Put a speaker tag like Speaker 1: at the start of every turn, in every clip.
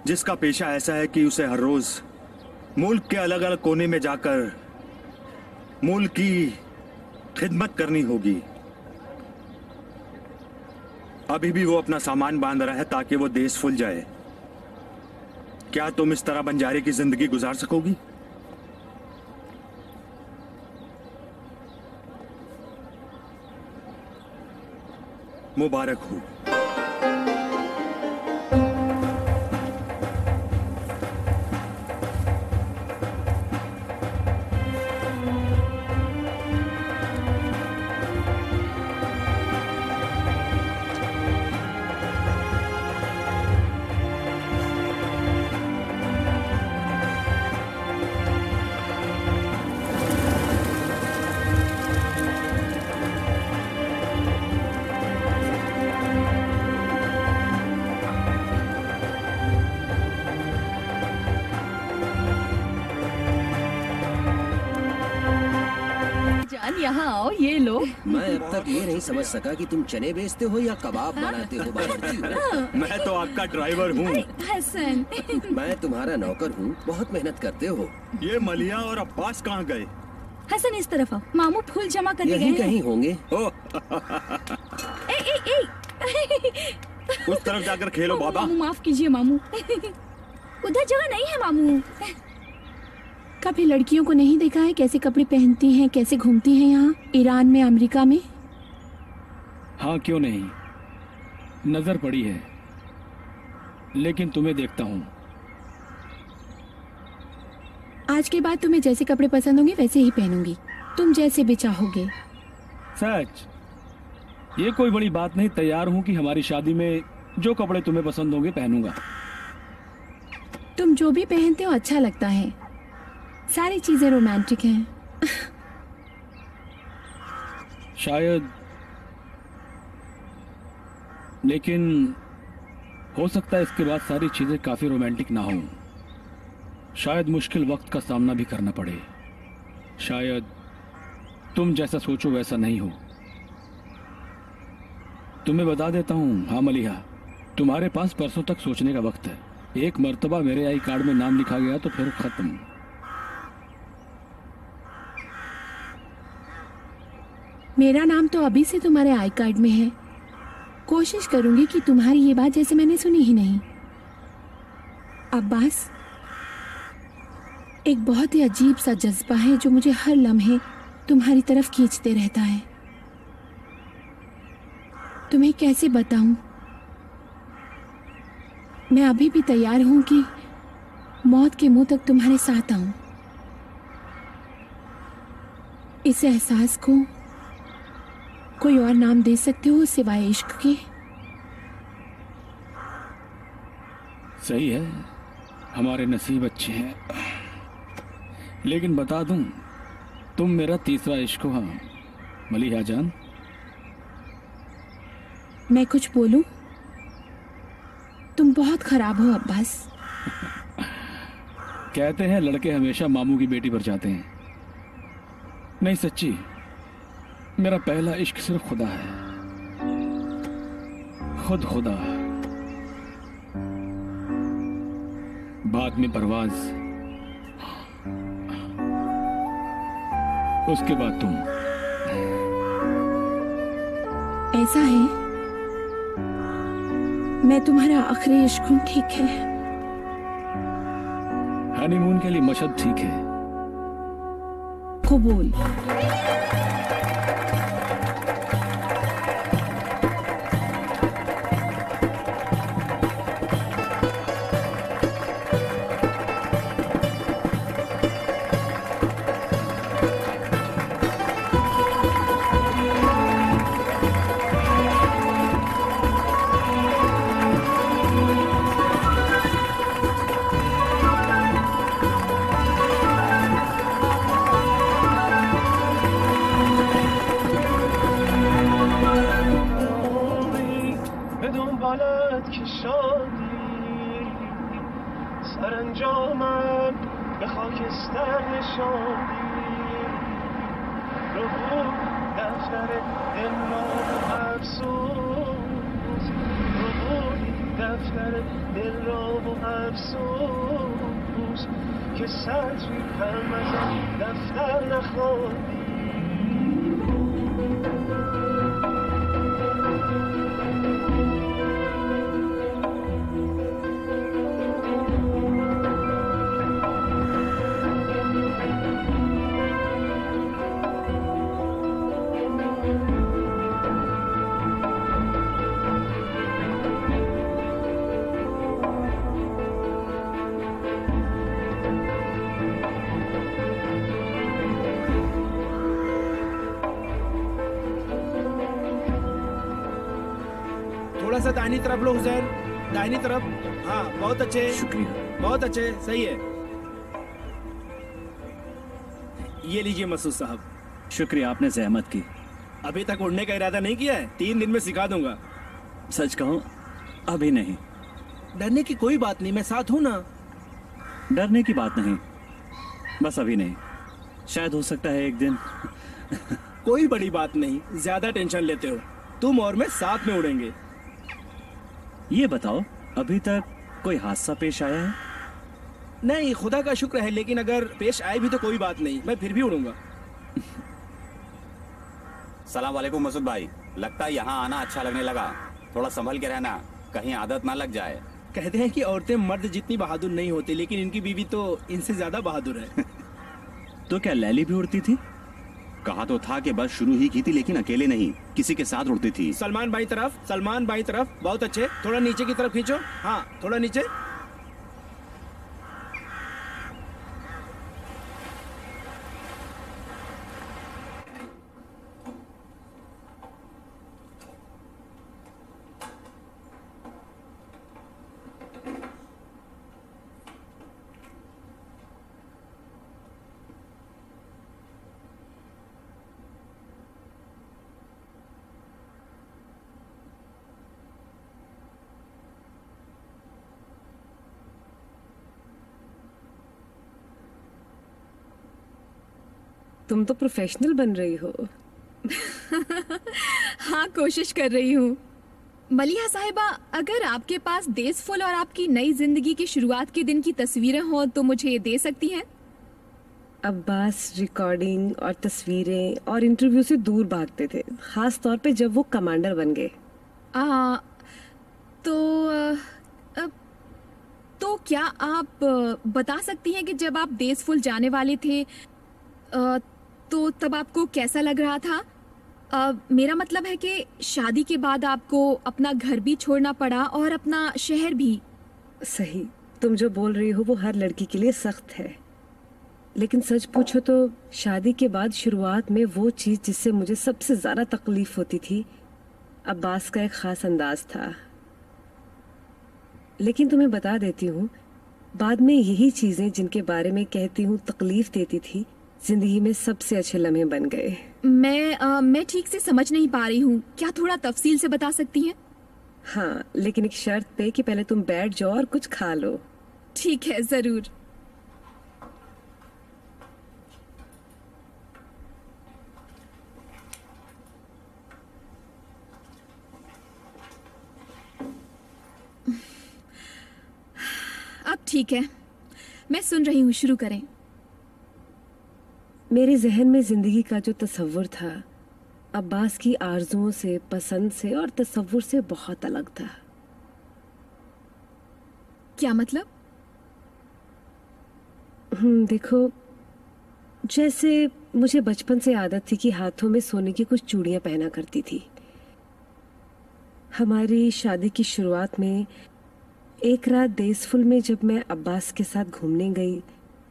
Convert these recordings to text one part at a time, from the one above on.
Speaker 1: जिसका पेशा ऐसा है कि उसे हर रोज मुल्क के अलग अलग कोने में जाकर मुल्क की खिदमत करनी होगी। अभी भी वो अपना सामान बांध रहा है ताकि वो देश फुल जाए। क्या तुम इस तरह बंजारे की जिंदगी गुजार सकोगी? मुबारक हो।
Speaker 2: यहाँ आओ, ये लो।
Speaker 3: मैं अब तक ये नहीं समझ सका कि तुम चने बेचते हो या कबाब बनाते हो बावर्ची।
Speaker 1: मैं तो आपका ड्राइवर हूँ।
Speaker 2: हसन।
Speaker 3: मैं तुम्हारा नौकर हूँ, बहुत मेहनत करते हो।
Speaker 1: ये मलिया और अब्बास कहाँ गए?
Speaker 2: हसन इस तरफ आओ, मामू फूल जमा करने गए हैं।
Speaker 3: यहीं कहीं होंगे।
Speaker 1: उस तरफ जाकर खेलो बाबा।
Speaker 2: मामू माफ कीजिए मामू। उधर जगह नहीं है मामू।
Speaker 4: कभी लड़कियों को नहीं देखा है कैसे कपड़े पहनती हैं, कैसे घूमती हैं यहाँ ईरान में, अमेरिका में?
Speaker 5: हाँ क्यों नहीं, नजर पड़ी है, लेकिन तुम्हें देखता हूँ।
Speaker 4: आज के बाद तुम्हें जैसे कपड़े पसंद होंगे वैसे ही पहनूंगी, तुम जैसे भी चाहोगे।
Speaker 5: सच? ये कोई बड़ी बात नहीं, तैयार हूँ कि हमारी शादी में जो कपड़े तुम्हें पसंद होंगे पहनूंगा।
Speaker 4: तुम जो भी पहनते हो अच्छा लगता है, सारी चीजें रोमांटिक हैं।
Speaker 5: शायद, लेकिन हो सकता है इसके बाद सारी चीजें काफी रोमांटिक ना हों। शायद मुश्किल वक्त का सामना भी करना पड़े। शायद तुम जैसा सोचो वैसा नहीं हो। तुम्हें बता देता हूँ, हाँ मलिहा, तुम्हारे पास परसों तक सोचने का वक्त है। एक मर्तबा मेरे आई कार्ड में नाम लिखा गया तो फिर खत्म।
Speaker 4: मेरा नाम तो अभी से तुम्हारे आई कार्ड में है। कोशिश करूंगी कि तुम्हारी ये बात जैसे मैंने सुनी ही नहीं। अब्बास, एक बहुत ही अजीब सा जज्बा है जो मुझे हर लम्हे तुम्हारी तरफ खींचते रहता है। तुम्हें कैसे बताऊं? मैं अभी भी तैयार हूं कि मौत के मुंह तक तुम्हारे साथ आऊं। इस एहसास को कोई और नाम दे सकते हो सिवाय इश्क के?
Speaker 5: सही है, हमारे नसीब अच्छे हैं। लेकिन बता दूं, तुम मेरा तीसरा इश्क हो। हाँ मलिहा जान।
Speaker 4: मैं कुछ बोलूं? तुम बहुत खराब हो अब्बास।
Speaker 5: कहते हैं लड़के हमेशा मामू की बेटी पर जाते हैं। नहीं सच्ची, मेरा पहला इश्क सिर्फ खुदा है, खुद खुदा। बाद में परवाज, उसके बाद तुम।
Speaker 4: ऐसा है, मैं तुम्हारा आखिरी इश्क हूं, ठीक है?
Speaker 5: हनीमून के लिए मशद ठीक है।
Speaker 4: कबूल।
Speaker 6: سرانجامم به خاکستر نشاندی، رو دفتر دلنام افسوس، رو دفتر دفتر دل را و افسوس که سطری هم از آن دفتر نخوابی.
Speaker 7: थोड़ा सा दाहिनी तरफ लो हुसैन, दाहिनी तरफ। हाँ बहुत अच्छे,
Speaker 1: शुक्रिया।
Speaker 7: बहुत अच्छे, सही है। ये लीजिए मसूद साहब।
Speaker 1: शुक्रिया, आपने जहमत की।
Speaker 7: अभी तक उड़ने का इरादा नहीं किया है? 3 दिन में सिखा दूंगा।
Speaker 1: सच कहूं, अभी नहीं।
Speaker 7: डरने की कोई बात नहीं, मैं साथ हूँ ना।
Speaker 1: डरने की बात नहीं, बस अभी नहीं। शायद हो सकता है एक दिन।
Speaker 7: कोई बड़ी बात नहीं, ज्यादा टेंशन लेते हो। तुम और मैं साथ में उड़ेंगे।
Speaker 1: ये बताओ, अभी तक कोई हादसा पेश आया है?
Speaker 7: नहीं, खुदा का शुक्र है, लेकिन अगर पेश आए भी तो कोई बात नहीं, मैं फिर भी उड़ूंगा।
Speaker 8: सलाम वालेकुम मसूद भाई, लगता है यहाँ आना अच्छा लगने लगा। थोड़ा संभल के रहना, कहीं आदत ना लग जाए।
Speaker 7: कहते हैं कि औरतें मर्द जितनी बहादुर नहीं होती, लेकिन इनकी बीवी तो इनसे ज्यादा बहादुर है।
Speaker 1: तो क्या लैली भी उड़ती थी?
Speaker 8: कहा तो था कि बस शुरू ही की थी, लेकिन अकेले नहीं, किसी के साथ उड़ती थी।
Speaker 7: सलमान भाई तरफ, सलमान भाई तरफ, बहुत अच्छे। थोड़ा नीचे की तरफ खींचो। हाँ थोड़ा नीचे।
Speaker 9: तुम तो प्रोफेशनल बन रही हो।
Speaker 2: हाँ, कोशिश कर रही हूँ। मलिहा साहिबा, अगर आपके पास देसफुल और आपकी नई जिंदगी की शुरुआत के दिन की तस्वीरें हो तो मुझे दे सकती हैं?
Speaker 9: अब्बास रिकॉर्डिंग और तस्वीरें और इंटरव्यू से दूर भागते थे, खास तौर पे जब वो कमांडर बन गए।
Speaker 2: तो क्या आप बता सकती हैं कि जब आप देसफुल जाने वाले थे तो तब आपको कैसा लग रहा था? मेरा मतलब है कि शादी के बाद आपको अपना घर भी छोड़ना पड़ा और अपना शहर भी।
Speaker 9: सही, तुम जो बोल रही हो वो हर लड़की के लिए सख्त है, लेकिन सच पूछो तो शादी के बाद शुरुआत में वो चीज जिससे मुझे सबसे ज्यादा तकलीफ होती थी, अब्बास का एक खास अंदाज था। लेकिन तुम्हें बता देती हूँ, बाद में यही चीजें जिनके बारे में कहती हूँ तकलीफ देती थी, जिंदगी में सबसे अच्छे लम्हे बन गए।
Speaker 2: मैं ठीक से समझ नहीं पा रही हूँ, क्या थोड़ा तफसील से बता सकती हैं?
Speaker 9: हाँ, लेकिन एक शर्त पे कि पहले तुम बैठ जाओ और कुछ खा लो।
Speaker 2: ठीक है, जरूर। अब ठीक है, मैं सुन रही हूँ, शुरू करें।
Speaker 9: मेरे जहन में जिंदगी का जो तस्वुर था, अब्बास की आरजुओं से, पसंद से और तस्वुर से बहुत अलग था।
Speaker 2: क्या मतलब?
Speaker 9: देखो, जैसे मुझे बचपन से आदत थी कि हाथों में सोने की कुछ चूड़ियां पहना करती थी। हमारी शादी की शुरुआत में एक रात देसफुल में जब मैं अब्बास के साथ घूमने गई,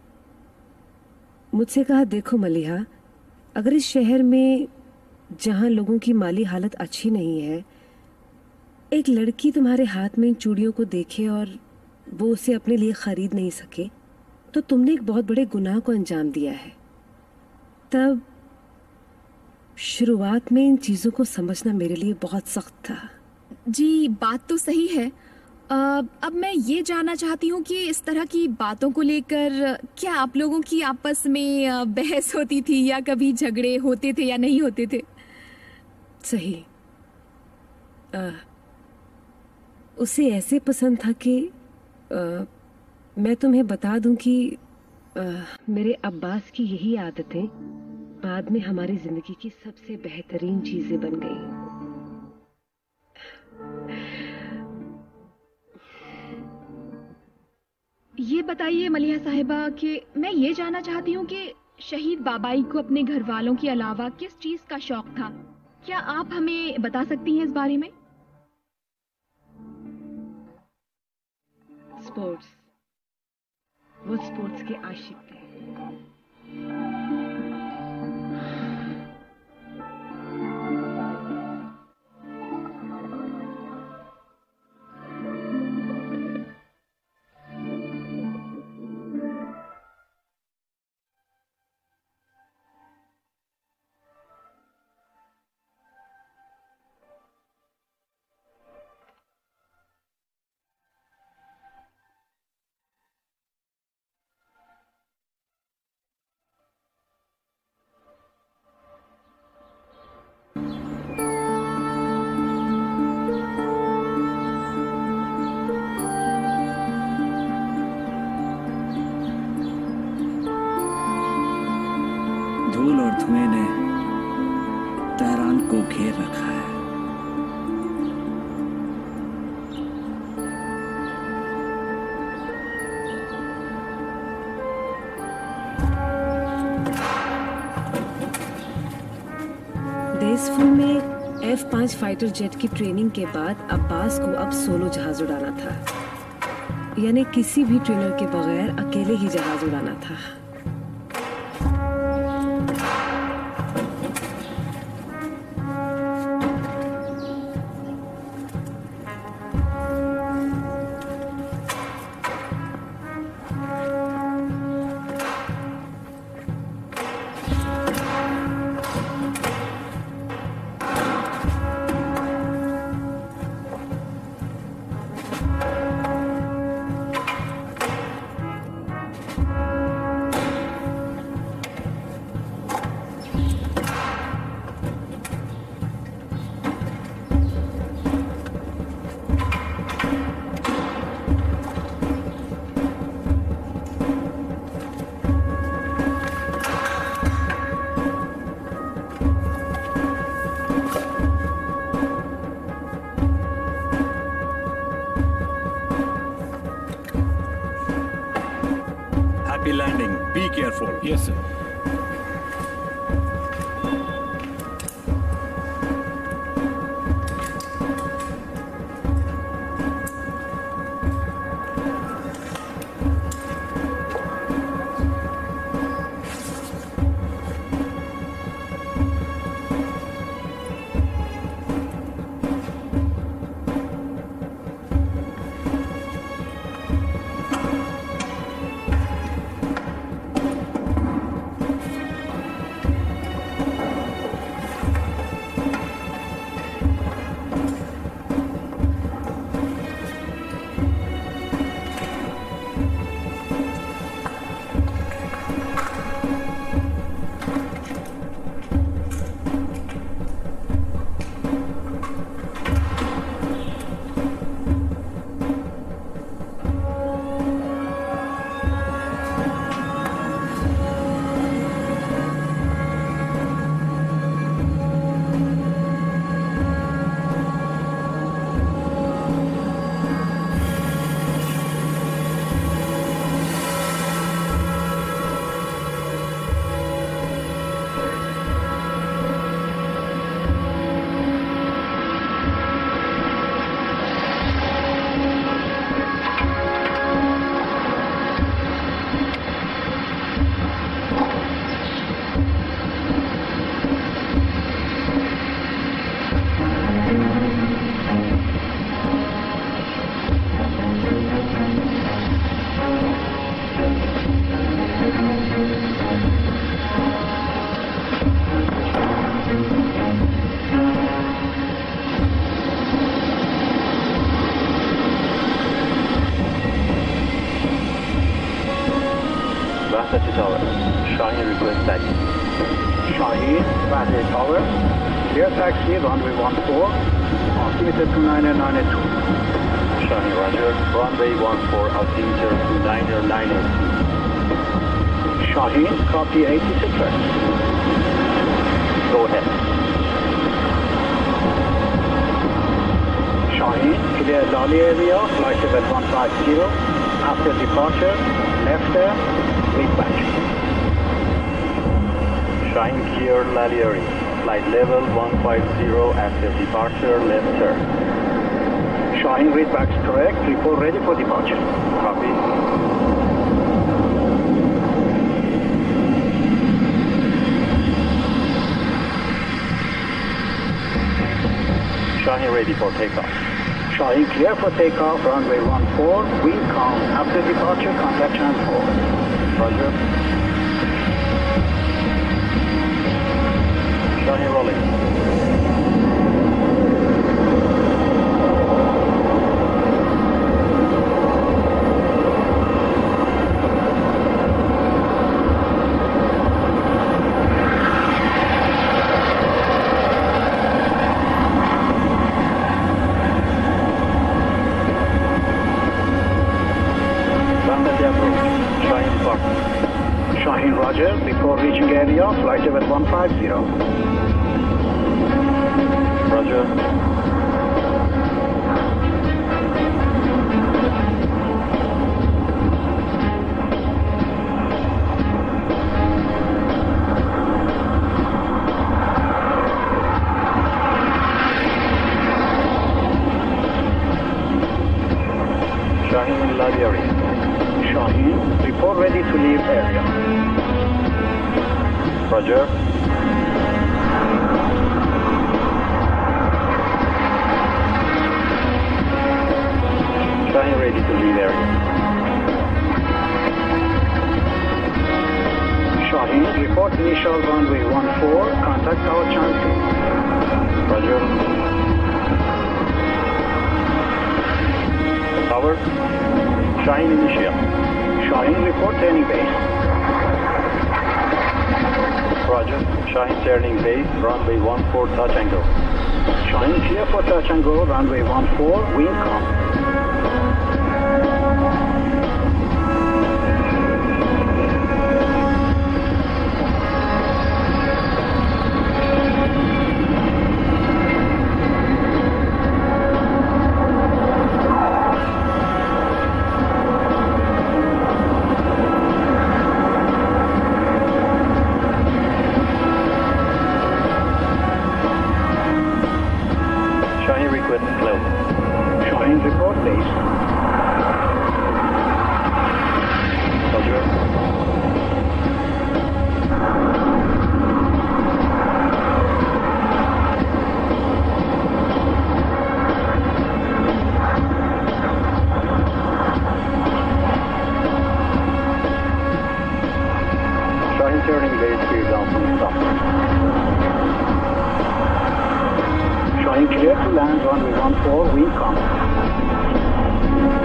Speaker 9: मुझसे कहा, देखो मलिहा, अगर इस शहर में जहां लोगों की माली हालत अच्छी नहीं है, एक लड़की तुम्हारे हाथ में इन चूड़ियों को देखे और वो उसे अपने लिए खरीद नहीं सके, तो तुमने एक बहुत बड़े गुनाह को अंजाम दिया है। तब शुरुआत में इन चीजों को समझना मेरे लिए बहुत सख्त था।
Speaker 2: जी, बात तो सही है। अब मैं ये जानना चाहती हूँ कि इस तरह की बातों को लेकर क्या आप लोगों की आपस में बहस होती थी या कभी झगड़े होते थे या नहीं होते थे?
Speaker 9: सही। उसे ऐसे पसंद था कि मैं तुम्हें बता दूं कि मेरे अब्बास की यही आदतें बाद में हमारी जिंदगी की सबसे बेहतरीन चीजें बन गई।
Speaker 2: ये बताइए मलिहा साहिबा कि मैं ये जानना चाहती हूँ कि शहीद बाबाई को अपने घर वालों के अलावा किस चीज का शौक था? क्या आप हमें बता सकती हैं इस बारे में?
Speaker 9: स्पोर्ट्स। वो स्पोर्ट्स के आशिक थे।
Speaker 10: धूल और धुएं ने तेहरान को घेर रखा है।
Speaker 9: देसफुल में F-5 फाइटर जेट की ट्रेनिंग के बाद अब्बास को अब सोलो जहाज उड़ाना था, यानी किसी भी ट्रेनर के बगैर अकेले ही जहाज उड़ाना था।
Speaker 1: Happy landing. Be careful.
Speaker 5: Yes, sir.
Speaker 11: Vahda Tower. Shaheen request taxi. Shaheen, Vahda Tower. Clear taxi, runway 14. Altimeter 2992. Roger. Runway 14 altimeter to 9er liner 2.
Speaker 12: Shaheen, copy 86 request.
Speaker 11: Go ahead.
Speaker 12: Shaheen, clear Lali area, flight level 150. After departure, left air, reach
Speaker 11: Shaheen clear Lali area. Flight level 150 after departure, left turn.
Speaker 12: Shaheen, read back correct, report ready for departure.
Speaker 11: Copy. Shaheen ready for takeoff.
Speaker 12: Shaheen clear for takeoff, runway 14, wind calm. After departure, contact transport.
Speaker 11: Roger. Shaheen rolling.
Speaker 12: Shaheen, Roger. Before reaching area, flight level 150.
Speaker 11: Roger. Shaheen in Lali area.
Speaker 12: Shaheen, report ready to leave area.
Speaker 11: Roger. Shaheen ready to leave area.
Speaker 12: Shaheen, report initial runway 14, contact our channel.
Speaker 11: Roger. Tower. Shaheen initial.
Speaker 12: Shaheen, report turning base.
Speaker 11: Roger. Shaheen turning base, runway 14 touch and go.
Speaker 12: Shaheen clear for touch and go, runway 14, wind calm.
Speaker 11: Shaheen request close.
Speaker 12: Shaheen, report base.
Speaker 11: Roger. Shaheen turning base, clear down from stop.
Speaker 12: Shaheen clear to land, runway 14, wind calm.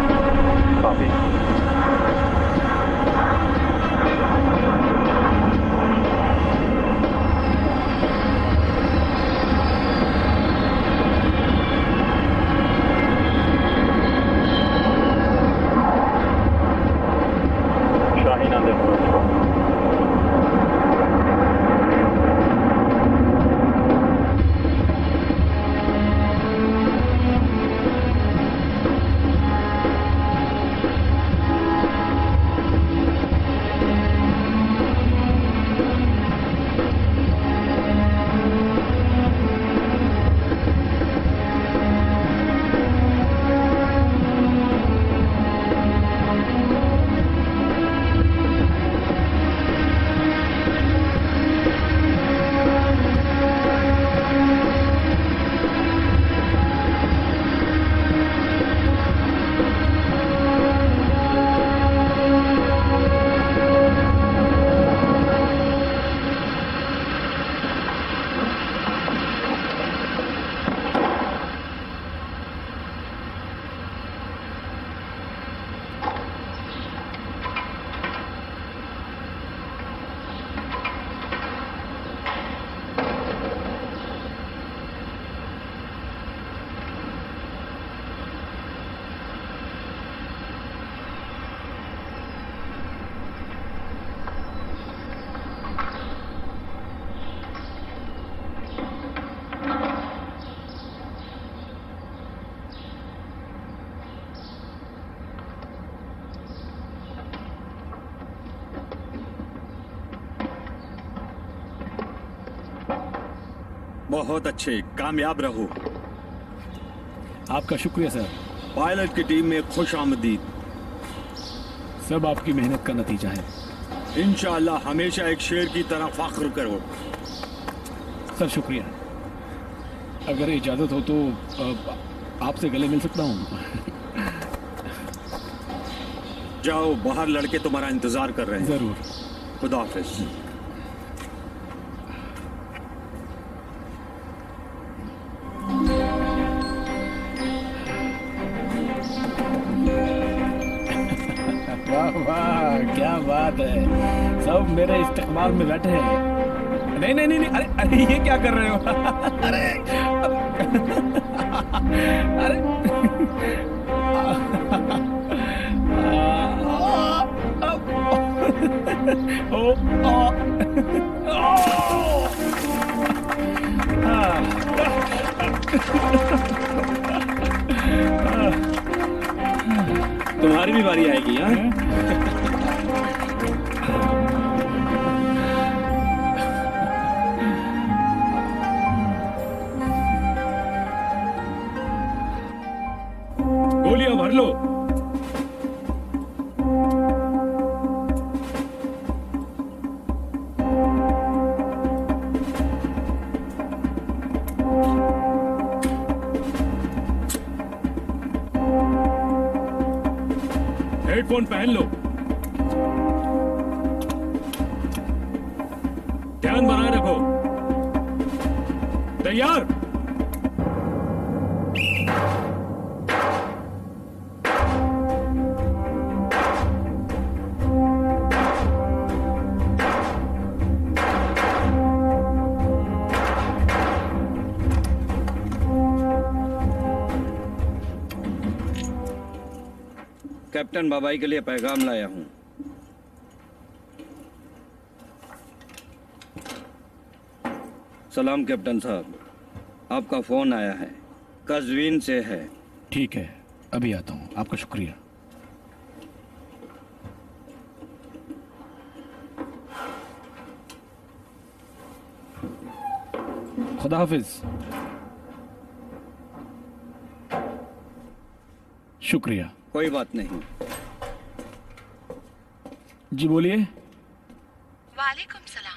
Speaker 1: बहुत अच्छे, कामयाब रहो।
Speaker 5: आपका शुक्रिया sir.
Speaker 1: Pilot की team में खुश आमदीद।
Speaker 5: सब आपकी मेहनत का नतीजा है।
Speaker 1: इंशाअल्लाह हमेशा एक शेर की तरह फख्र करो।
Speaker 5: सर शुक्रिया। अगर इजाजत हो तो आपसे गले मिल सकता हूँ?
Speaker 1: जाओ, बाहर लड़के तुम्हारा इंतजार कर रहे हैं।
Speaker 5: जरूर।
Speaker 1: खुदा हाफिज।
Speaker 5: वाह वाह, क्या बात है। सब मेरे इस्तकबाल में बैठे हैं। नहीं नहीं नहीं, नहीं। अरे अरे ये क्या कर रहे हो? अरे अरे
Speaker 7: तुम्हारी भी बारी आएगी। हाँ,
Speaker 5: गोलियां भर लो। हेडफोन पहन लो। ध्यान बनाए रखो। तैयार?
Speaker 10: कैप्टन बाबाई के लिए पैगाम लाया हूं। सलाम कैप्टन साहब, आपका फोन आया है, कज़वीन से है।
Speaker 5: ठीक है, अभी आता हूं। आपका शुक्रिया। खुदा हाफिज। शुक्रिया।
Speaker 10: कोई बात नहीं।
Speaker 5: जी बोलिए।
Speaker 4: वालेकुम सलाम।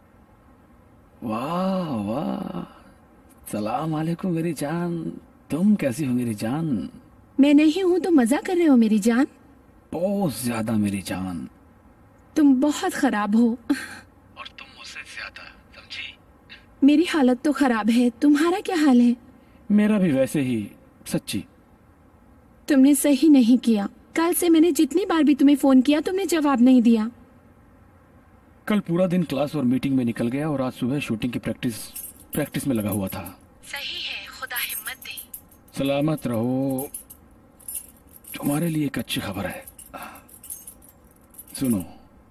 Speaker 5: वाह वाह, सलाम वालेकुम मेरी जान। तुम कैसी हो मेरी जान?
Speaker 4: मैं नहीं हूँ तो मजा कर रहे हो मेरी जान?
Speaker 5: बहुत ज्यादा मेरी जान।
Speaker 4: तुम बहुत खराब हो।
Speaker 5: और तुम मुझसे ज्यादा, समझी?
Speaker 4: मेरी हालत तो खराब है, तुम्हारा क्या हाल है?
Speaker 5: मेरा भी वैसे ही, सच्ची।
Speaker 4: तुमने सही नहीं किया। कल से मैंने जितनी बार भी तुम्हें फोन किया तुमने जवाब नहीं दिया।
Speaker 5: कल पूरा दिन क्लास और मीटिंग में निकल गया और आज सुबह शूटिंग की प्रैक्टिस में लगा हुआ था।
Speaker 4: सही है, खुदा हिम्मत दे।
Speaker 5: सलामत रहो। तुम्हारे लिए एक अच्छी खबर है, सुनो।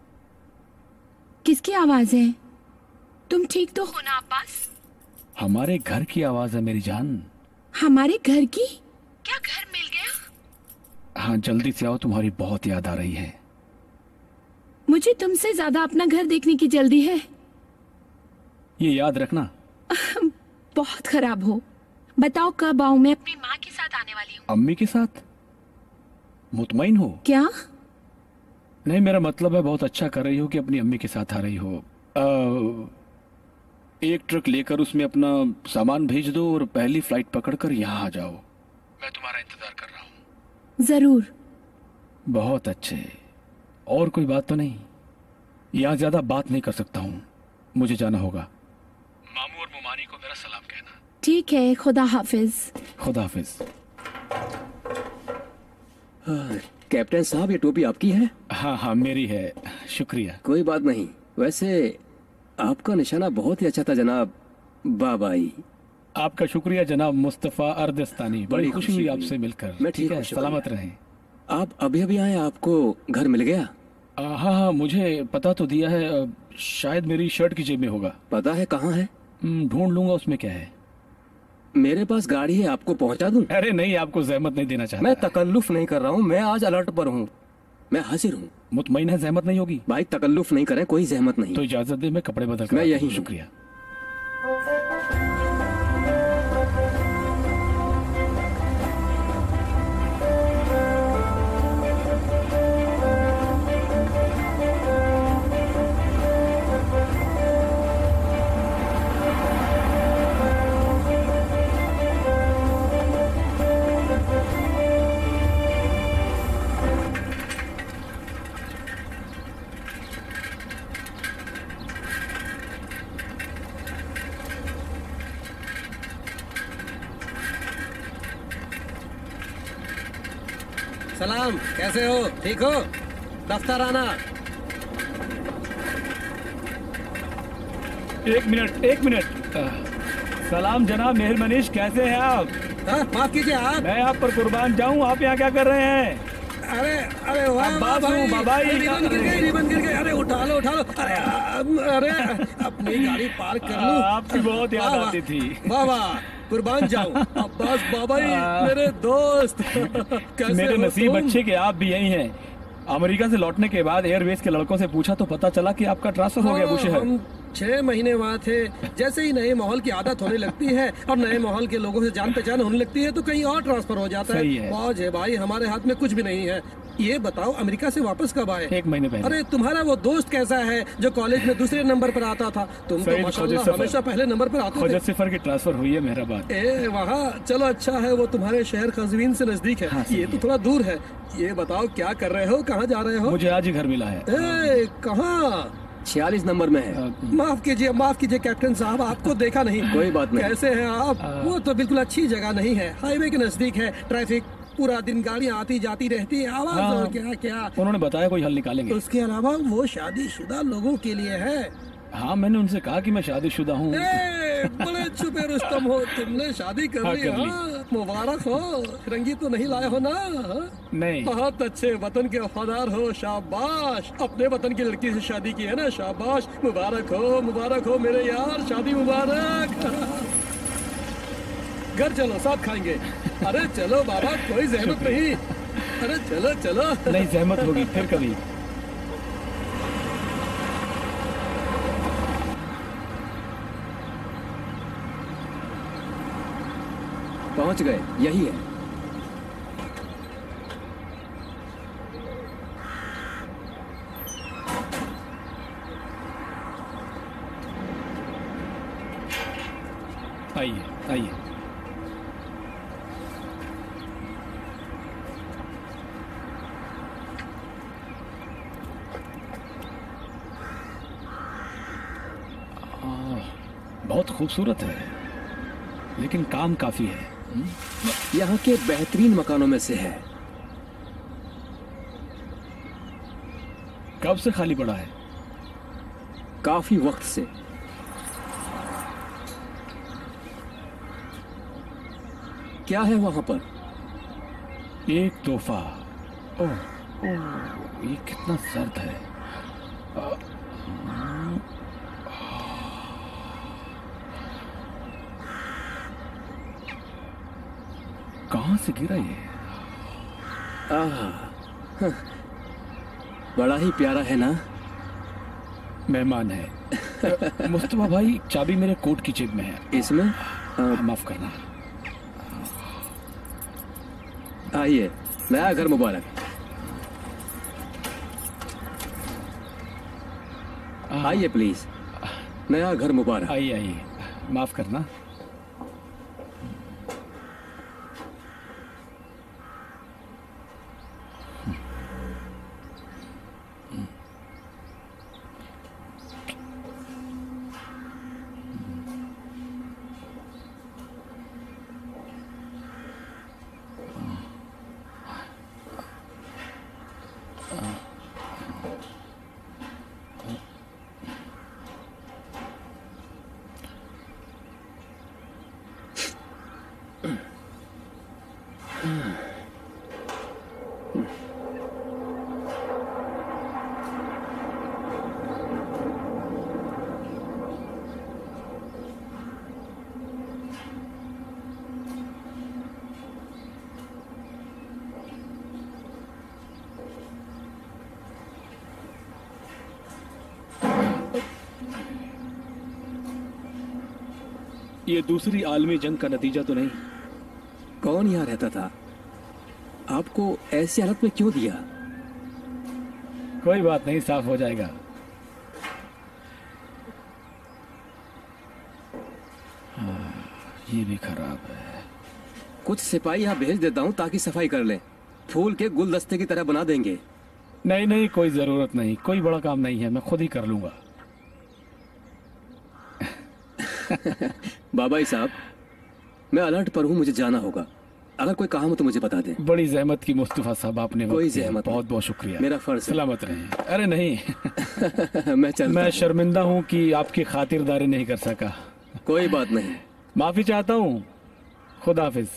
Speaker 4: किसकी आवाज है? तुम ठीक तो हो ना अब्बास?
Speaker 5: हमारे घर की आवाज है मेरी जान।
Speaker 4: हमारे घर की? क्या घर मिल गया?
Speaker 5: हाँ, जल्दी से आओ, तुम्हारी बहुत याद आ रही है।
Speaker 4: मुझे तुमसे ज्यादा अपना घर देखने की जल्दी है।
Speaker 5: ये याद रखना।
Speaker 4: बहुत खराब हो। बताओ कब आऊं? मैं अपनी माँ के साथ आने वाली हूँ।
Speaker 5: अम्मी के साथ? मुतमईन हो?
Speaker 4: क्या?
Speaker 5: नहीं, मेरा मतलब है बहुत अच्छा कर रही हो कि अपनी अम्मी के साथ आ रही हो। एक ट्रक लेकर उसमें अपना सामान भेज दो और पहली फ्लाइट पकड़कर यहाँ आ जाओ। मैं तुम्हारा इंतजार कर रहा हूँ।
Speaker 4: जरूर।
Speaker 5: बहुत अच्छे। और कोई बात तो नहीं? यहाँ ज्यादा बात नहीं कर सकता हूँ, मुझे जाना होगा। मामू और मुमानी को मेरा सलाम कहना।
Speaker 4: ठीक है, खुदा हाफिज।
Speaker 5: खुदा हाफिज।
Speaker 3: कैप्टन साहब, ये टोपी आपकी है?
Speaker 5: हाँ हाँ, मेरी है। शुक्रिया।
Speaker 3: कोई बात नहीं। वैसे आपका निशाना बहुत ही अच्छा था जनाब बाबाई।
Speaker 5: आपका शुक्रिया जनाब मुस्तफा अर्दस्तानी। बड़ी खुशी हुई आपसे मिलकर।
Speaker 3: मैं ठीक
Speaker 5: है,
Speaker 3: हूँ,
Speaker 5: सलामत रहें।
Speaker 3: आप अभी अभी आए, आपको घर मिल गया?
Speaker 5: हाँ हाँ, मुझे पता तो दिया है। शायद मेरी शर्ट की जेब में होगा।
Speaker 3: पता है कहाँ है?
Speaker 5: ढूंढ लूंगा। उसमें क्या है?
Speaker 3: मेरे पास गाड़ी है, आपको पहुंचा दूं?
Speaker 5: अरे नहीं, आपको जहमत नहीं देना चाहता।
Speaker 3: मैं तकल्लुफ नहीं कर रहा हूँ, मैं आज अलर्ट पर हूँ, मैं हाजिर हूँ।
Speaker 5: मुतमईन है, जहमत नहीं होगी?
Speaker 3: भाई तकल्लुफ नहीं करें, कोई जहमत नहीं।
Speaker 5: तो इजाजत दे, मैं कपड़े बदल कर
Speaker 3: मैं यही हूँ।
Speaker 5: शुक्रिया।
Speaker 3: सलाम, कैसे हो? ठीक हो? दफ्तर आना।
Speaker 5: एक मिनट। सलाम जनाब मेहर मनीष, कैसे हैं आप?
Speaker 3: माफ कीजिए आप।
Speaker 5: मैं आप पर कुर्बान जाऊं, आप यहाँ क्या कर रहे हैं?
Speaker 3: अरे वाह भाई,
Speaker 5: बाबाई,
Speaker 3: रिबन गिर गई। अरे उठा लो। अरे अपनी गाड़ी पार्क कर लो।
Speaker 5: आपकी बहुत याद आती थी।
Speaker 3: वाह, कुर्बान जाऊं। अब्बास बाबाई, मेरे दोस्त।
Speaker 5: मेरे नसीब अच्छे कि आप भी यही हैं। अमेरिका से लौटने के बाद एयरवेज के लड़कों से पूछा तो पता चला कि आपका ट्रांसफर हो गया बुशहर।
Speaker 3: हम 6 महीने वहाँ थे। जैसे ही नए माहौल की आदत होने लगती है और नए माहौल के लोगों से जान पहचान होने लगती है तो कहीं और ट्रांसफर हो जाता है। मौज है भाई, हमारे हाथ में कुछ भी नहीं है। ये बताओ अमेरिका से वापस कब आए?
Speaker 5: 1 महीने पहले।
Speaker 3: अरे तुम्हारा वो दोस्त कैसा है जो कॉलेज में दूसरे नंबर पर आता था? तुम तो माशाल्लाह हमेशा पहले नंबर पर आते थे।
Speaker 5: सिफर की ट्रांसफर हुई है मेरा बात।
Speaker 3: वहाँ चलो अच्छा है, वो तुम्हारे शहर कज़वीन से नजदीक है। हाँ, ये तो थोड़ा दूर है। ये बताओ क्या कर रहे हो, कहाँ जा रहे हो?
Speaker 5: मुझे आज ही घर मिला है।
Speaker 3: कहाँ?
Speaker 13: 46 नंबर में है।
Speaker 3: माफ कीजिए कैप्टन साहब, आपको देखा नहीं।
Speaker 13: कोई बात नहीं।
Speaker 3: कैसे हैं आप? वो तो बिल्कुल अच्छी जगह नहीं है, हाईवे के नजदीक है। ट्रैफिक, पूरा दिन गाड़ियाँ आती जाती रहती है, आवाज और क्या।
Speaker 5: उन्होंने बताया कोई हल निकालेंगे।
Speaker 3: उसके अलावा वो शादीशुदा लोगों के लिए है।
Speaker 5: हाँ, मैंने उनसे कहा कि मैं शादीशुदा हूँ।
Speaker 3: बड़े छुपे रुस्तम हो, तुमने शादी कर ली। मुबारक हो। रंगी तो नहीं लाए हो ना?
Speaker 5: नहीं।
Speaker 3: बहुत अच्छे, वतन के वफादार हो, शाबाश। अपने वतन की लड़की से शादी की है ना, शाबाश। मुबारक हो मेरे यार, शादी मुबारक। घर चलो, साथ खाएंगे। अरे चलो बाबा, कोई जहमत नहीं। अरे चलो।
Speaker 5: नहीं, जहमत होगी फिर कभी।
Speaker 13: पहुंच गए, यही है।
Speaker 5: आइए। बहुत खूबसूरत है, लेकिन काम काफी है।
Speaker 13: यहाँ के बेहतरीन मकानों में से है।
Speaker 5: कब से खाली पड़ा है?
Speaker 13: काफी वक्त से। क्या है वहां पर?
Speaker 5: एक तोहफा। ओह, ये कितना सर्द है। कहां से गिरा ये?
Speaker 13: बड़ा ही प्यारा है ना?
Speaker 5: मेहमान है। मुस्तफा भाई, चाबी मेरे कोट की जेब में है।
Speaker 13: इसमें?
Speaker 5: माफ करना।
Speaker 13: आइए, नया घर मुबारक। आइए प्लीज, नया घर मुबारक।
Speaker 5: आइए, माफ करना। ये दूसरी आलमी जंग का नतीजा तो नहीं?
Speaker 13: कौन यहाँ रहता था? आपको ऐसी हालत में क्यों दिया?
Speaker 5: कोई बात नहीं, साफ हो जाएगा। ये भी खराब है।
Speaker 13: कुछ सिपाही यहाँ भेज देता हूँ ताकि सफाई कर ले। फूल के गुलदस्ते की तरह बना देंगे।
Speaker 5: नहीं, कोई जरूरत नहीं। कोई बड़ा काम नहीं है, मैं खुद ही कर लूंगा।
Speaker 13: बाबाई साहब, मैं अलर्ट पर हूं, मुझे जाना होगा। अगर कोई काम हो तो मुझे बता दें।
Speaker 5: बड़ी जहमत की मुस्तफा साहब, आपने
Speaker 13: कोई
Speaker 5: वक्त दिया।
Speaker 13: जहमत
Speaker 5: बहुत बहुत शुक्रिया।
Speaker 13: मेरा फर्ज है।
Speaker 5: सलामत रहें। अरे नहीं
Speaker 13: मैं
Speaker 5: शर्मिंदा हूँ कि आपकी खातिरदारी नहीं कर सका।
Speaker 13: कोई बात नहीं,
Speaker 5: माफी चाहता हूँ। खुदा हाफिज।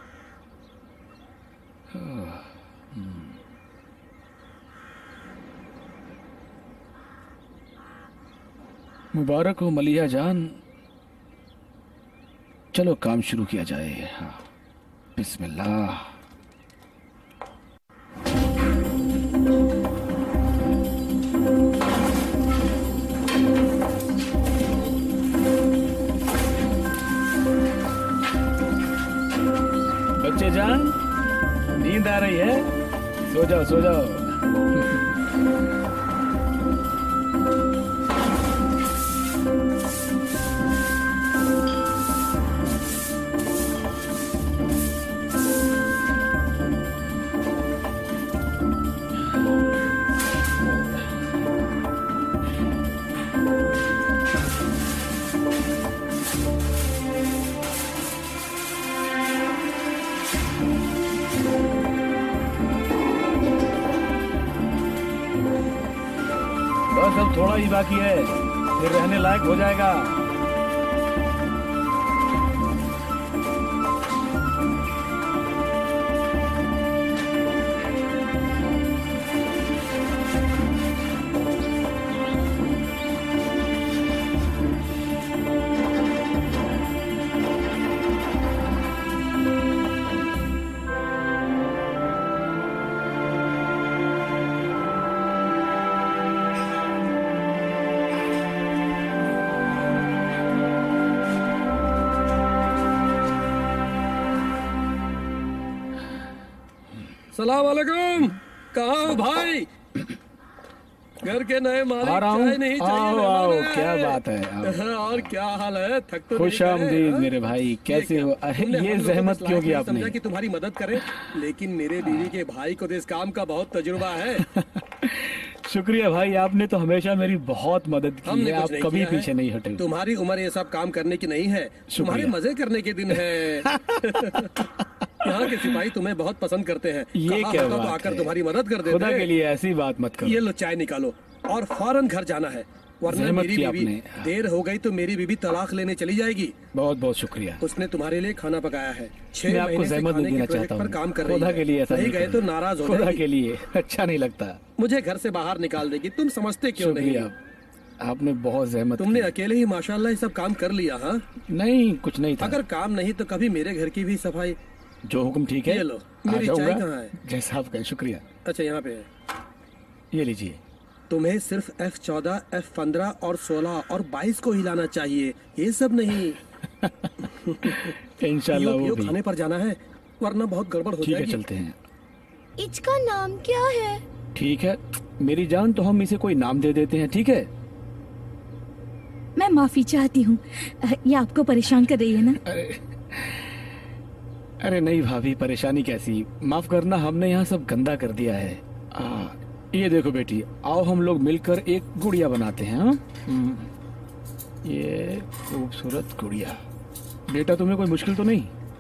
Speaker 5: मुबारक हो मलिया जान। चलो काम शुरू किया जाए। हाँ, बिस्मिल्लाह। बच्चे जान, नींद आ रही है? सो जाओ सो जाओ। बस अब थोड़ा ही बाकी है, फिर रहने लायक हो जाएगा।
Speaker 3: सलाम वालेकुम। कहाँ हो भाई? घर के नए मालिक चाय नहीं चाहिए?
Speaker 5: आओ, क्या बात है?
Speaker 3: और क्या हाल है? थक तो
Speaker 5: खुश आमदीद मेरे भाई, कैसे हो? ये जहमत क्यों की आपने?
Speaker 3: समझा कि तुम्हारी मदद करें, लेकिन मेरे बीवी के भाई को तो इस काम का बहुत तजुर्बा है।
Speaker 5: शुक्रिया भाई, आपने तो हमेशा मेरी बहुत मदद की है। आप कभी पीछे नहीं हटे।
Speaker 3: तुम्हारी उम्र ये सब काम करने की नहीं है, तुम्हारे मजे करने के दिन है। यहाँ के सिपाही तुम्हें बहुत पसंद करते हैं।
Speaker 5: ये क्या बात
Speaker 3: तो आकर तुम्हारी मदद कर देते।
Speaker 5: खुदा के लिए ऐसी बात मत करो।
Speaker 3: ये लो चाय निकालो और फौरन घर जाना है, वरना मेरी बीवी देर हो गई तो मेरी बीवी तलाक लेने चली जाएगी।
Speaker 5: बहुत बहुत शुक्रिया।
Speaker 3: उसने तुम्हारे लिए खाना पकाया है। 6
Speaker 5: आपको जहमत नहीं देना चाहता हूँ।
Speaker 3: काम कर रही
Speaker 5: खुदा के लिए ऐसा
Speaker 3: नहीं गए तो नाराज हो
Speaker 5: खुदा के लिए अच्छा नहीं लगता।
Speaker 3: मुझे घर से बाहर निकाल देगी, तुम समझते क्यों नहीं?
Speaker 5: आपने बहुत जहमत।
Speaker 3: तुमने अकेले ही माशाल्लाह ये सब काम कर लिया? हाँ
Speaker 5: नहीं, कुछ नहीं था।
Speaker 3: अगर काम नहीं तो कभी मेरे घर की भी सफाई।
Speaker 5: जो हुक्म ठीक है।
Speaker 3: ये लो, मेरी चाय कहाँ है?
Speaker 5: जैसा आप कहें। शुक्रिया।
Speaker 3: अच्छा यहाँ पे है,
Speaker 5: ये लीजिए।
Speaker 14: तुम्हें सिर्फ F14, F15 और 16 और 22 को हिलाना चाहिए, ये सब नहीं।
Speaker 5: इंशाल्लाह वो भी।
Speaker 14: खाने पर जाना है वरना बहुत गड़बड़ हो जाएगी।
Speaker 5: ठीक है, चलते हैं।
Speaker 15: इसका नाम क्या है?
Speaker 5: ठीक है मेरी जान, तो हम इसे कोई नाम दे देते हैं, ठीक है?
Speaker 15: मैं माफी चाहती हूँ, ये आपको परेशान कर रही है ना?
Speaker 5: अरे नहीं भाभी, परेशानी कैसी, माफ करना, हमने यहाँ सब गंदा कर दिया है। ये देखो बेटी, आओ हम लोग मिलकर एक गुड़िया बनाते हैं। हाँ, ये खूबसूरत गुड़िया। बेटा तुम्हें कोई मुश्किल तो नहीं?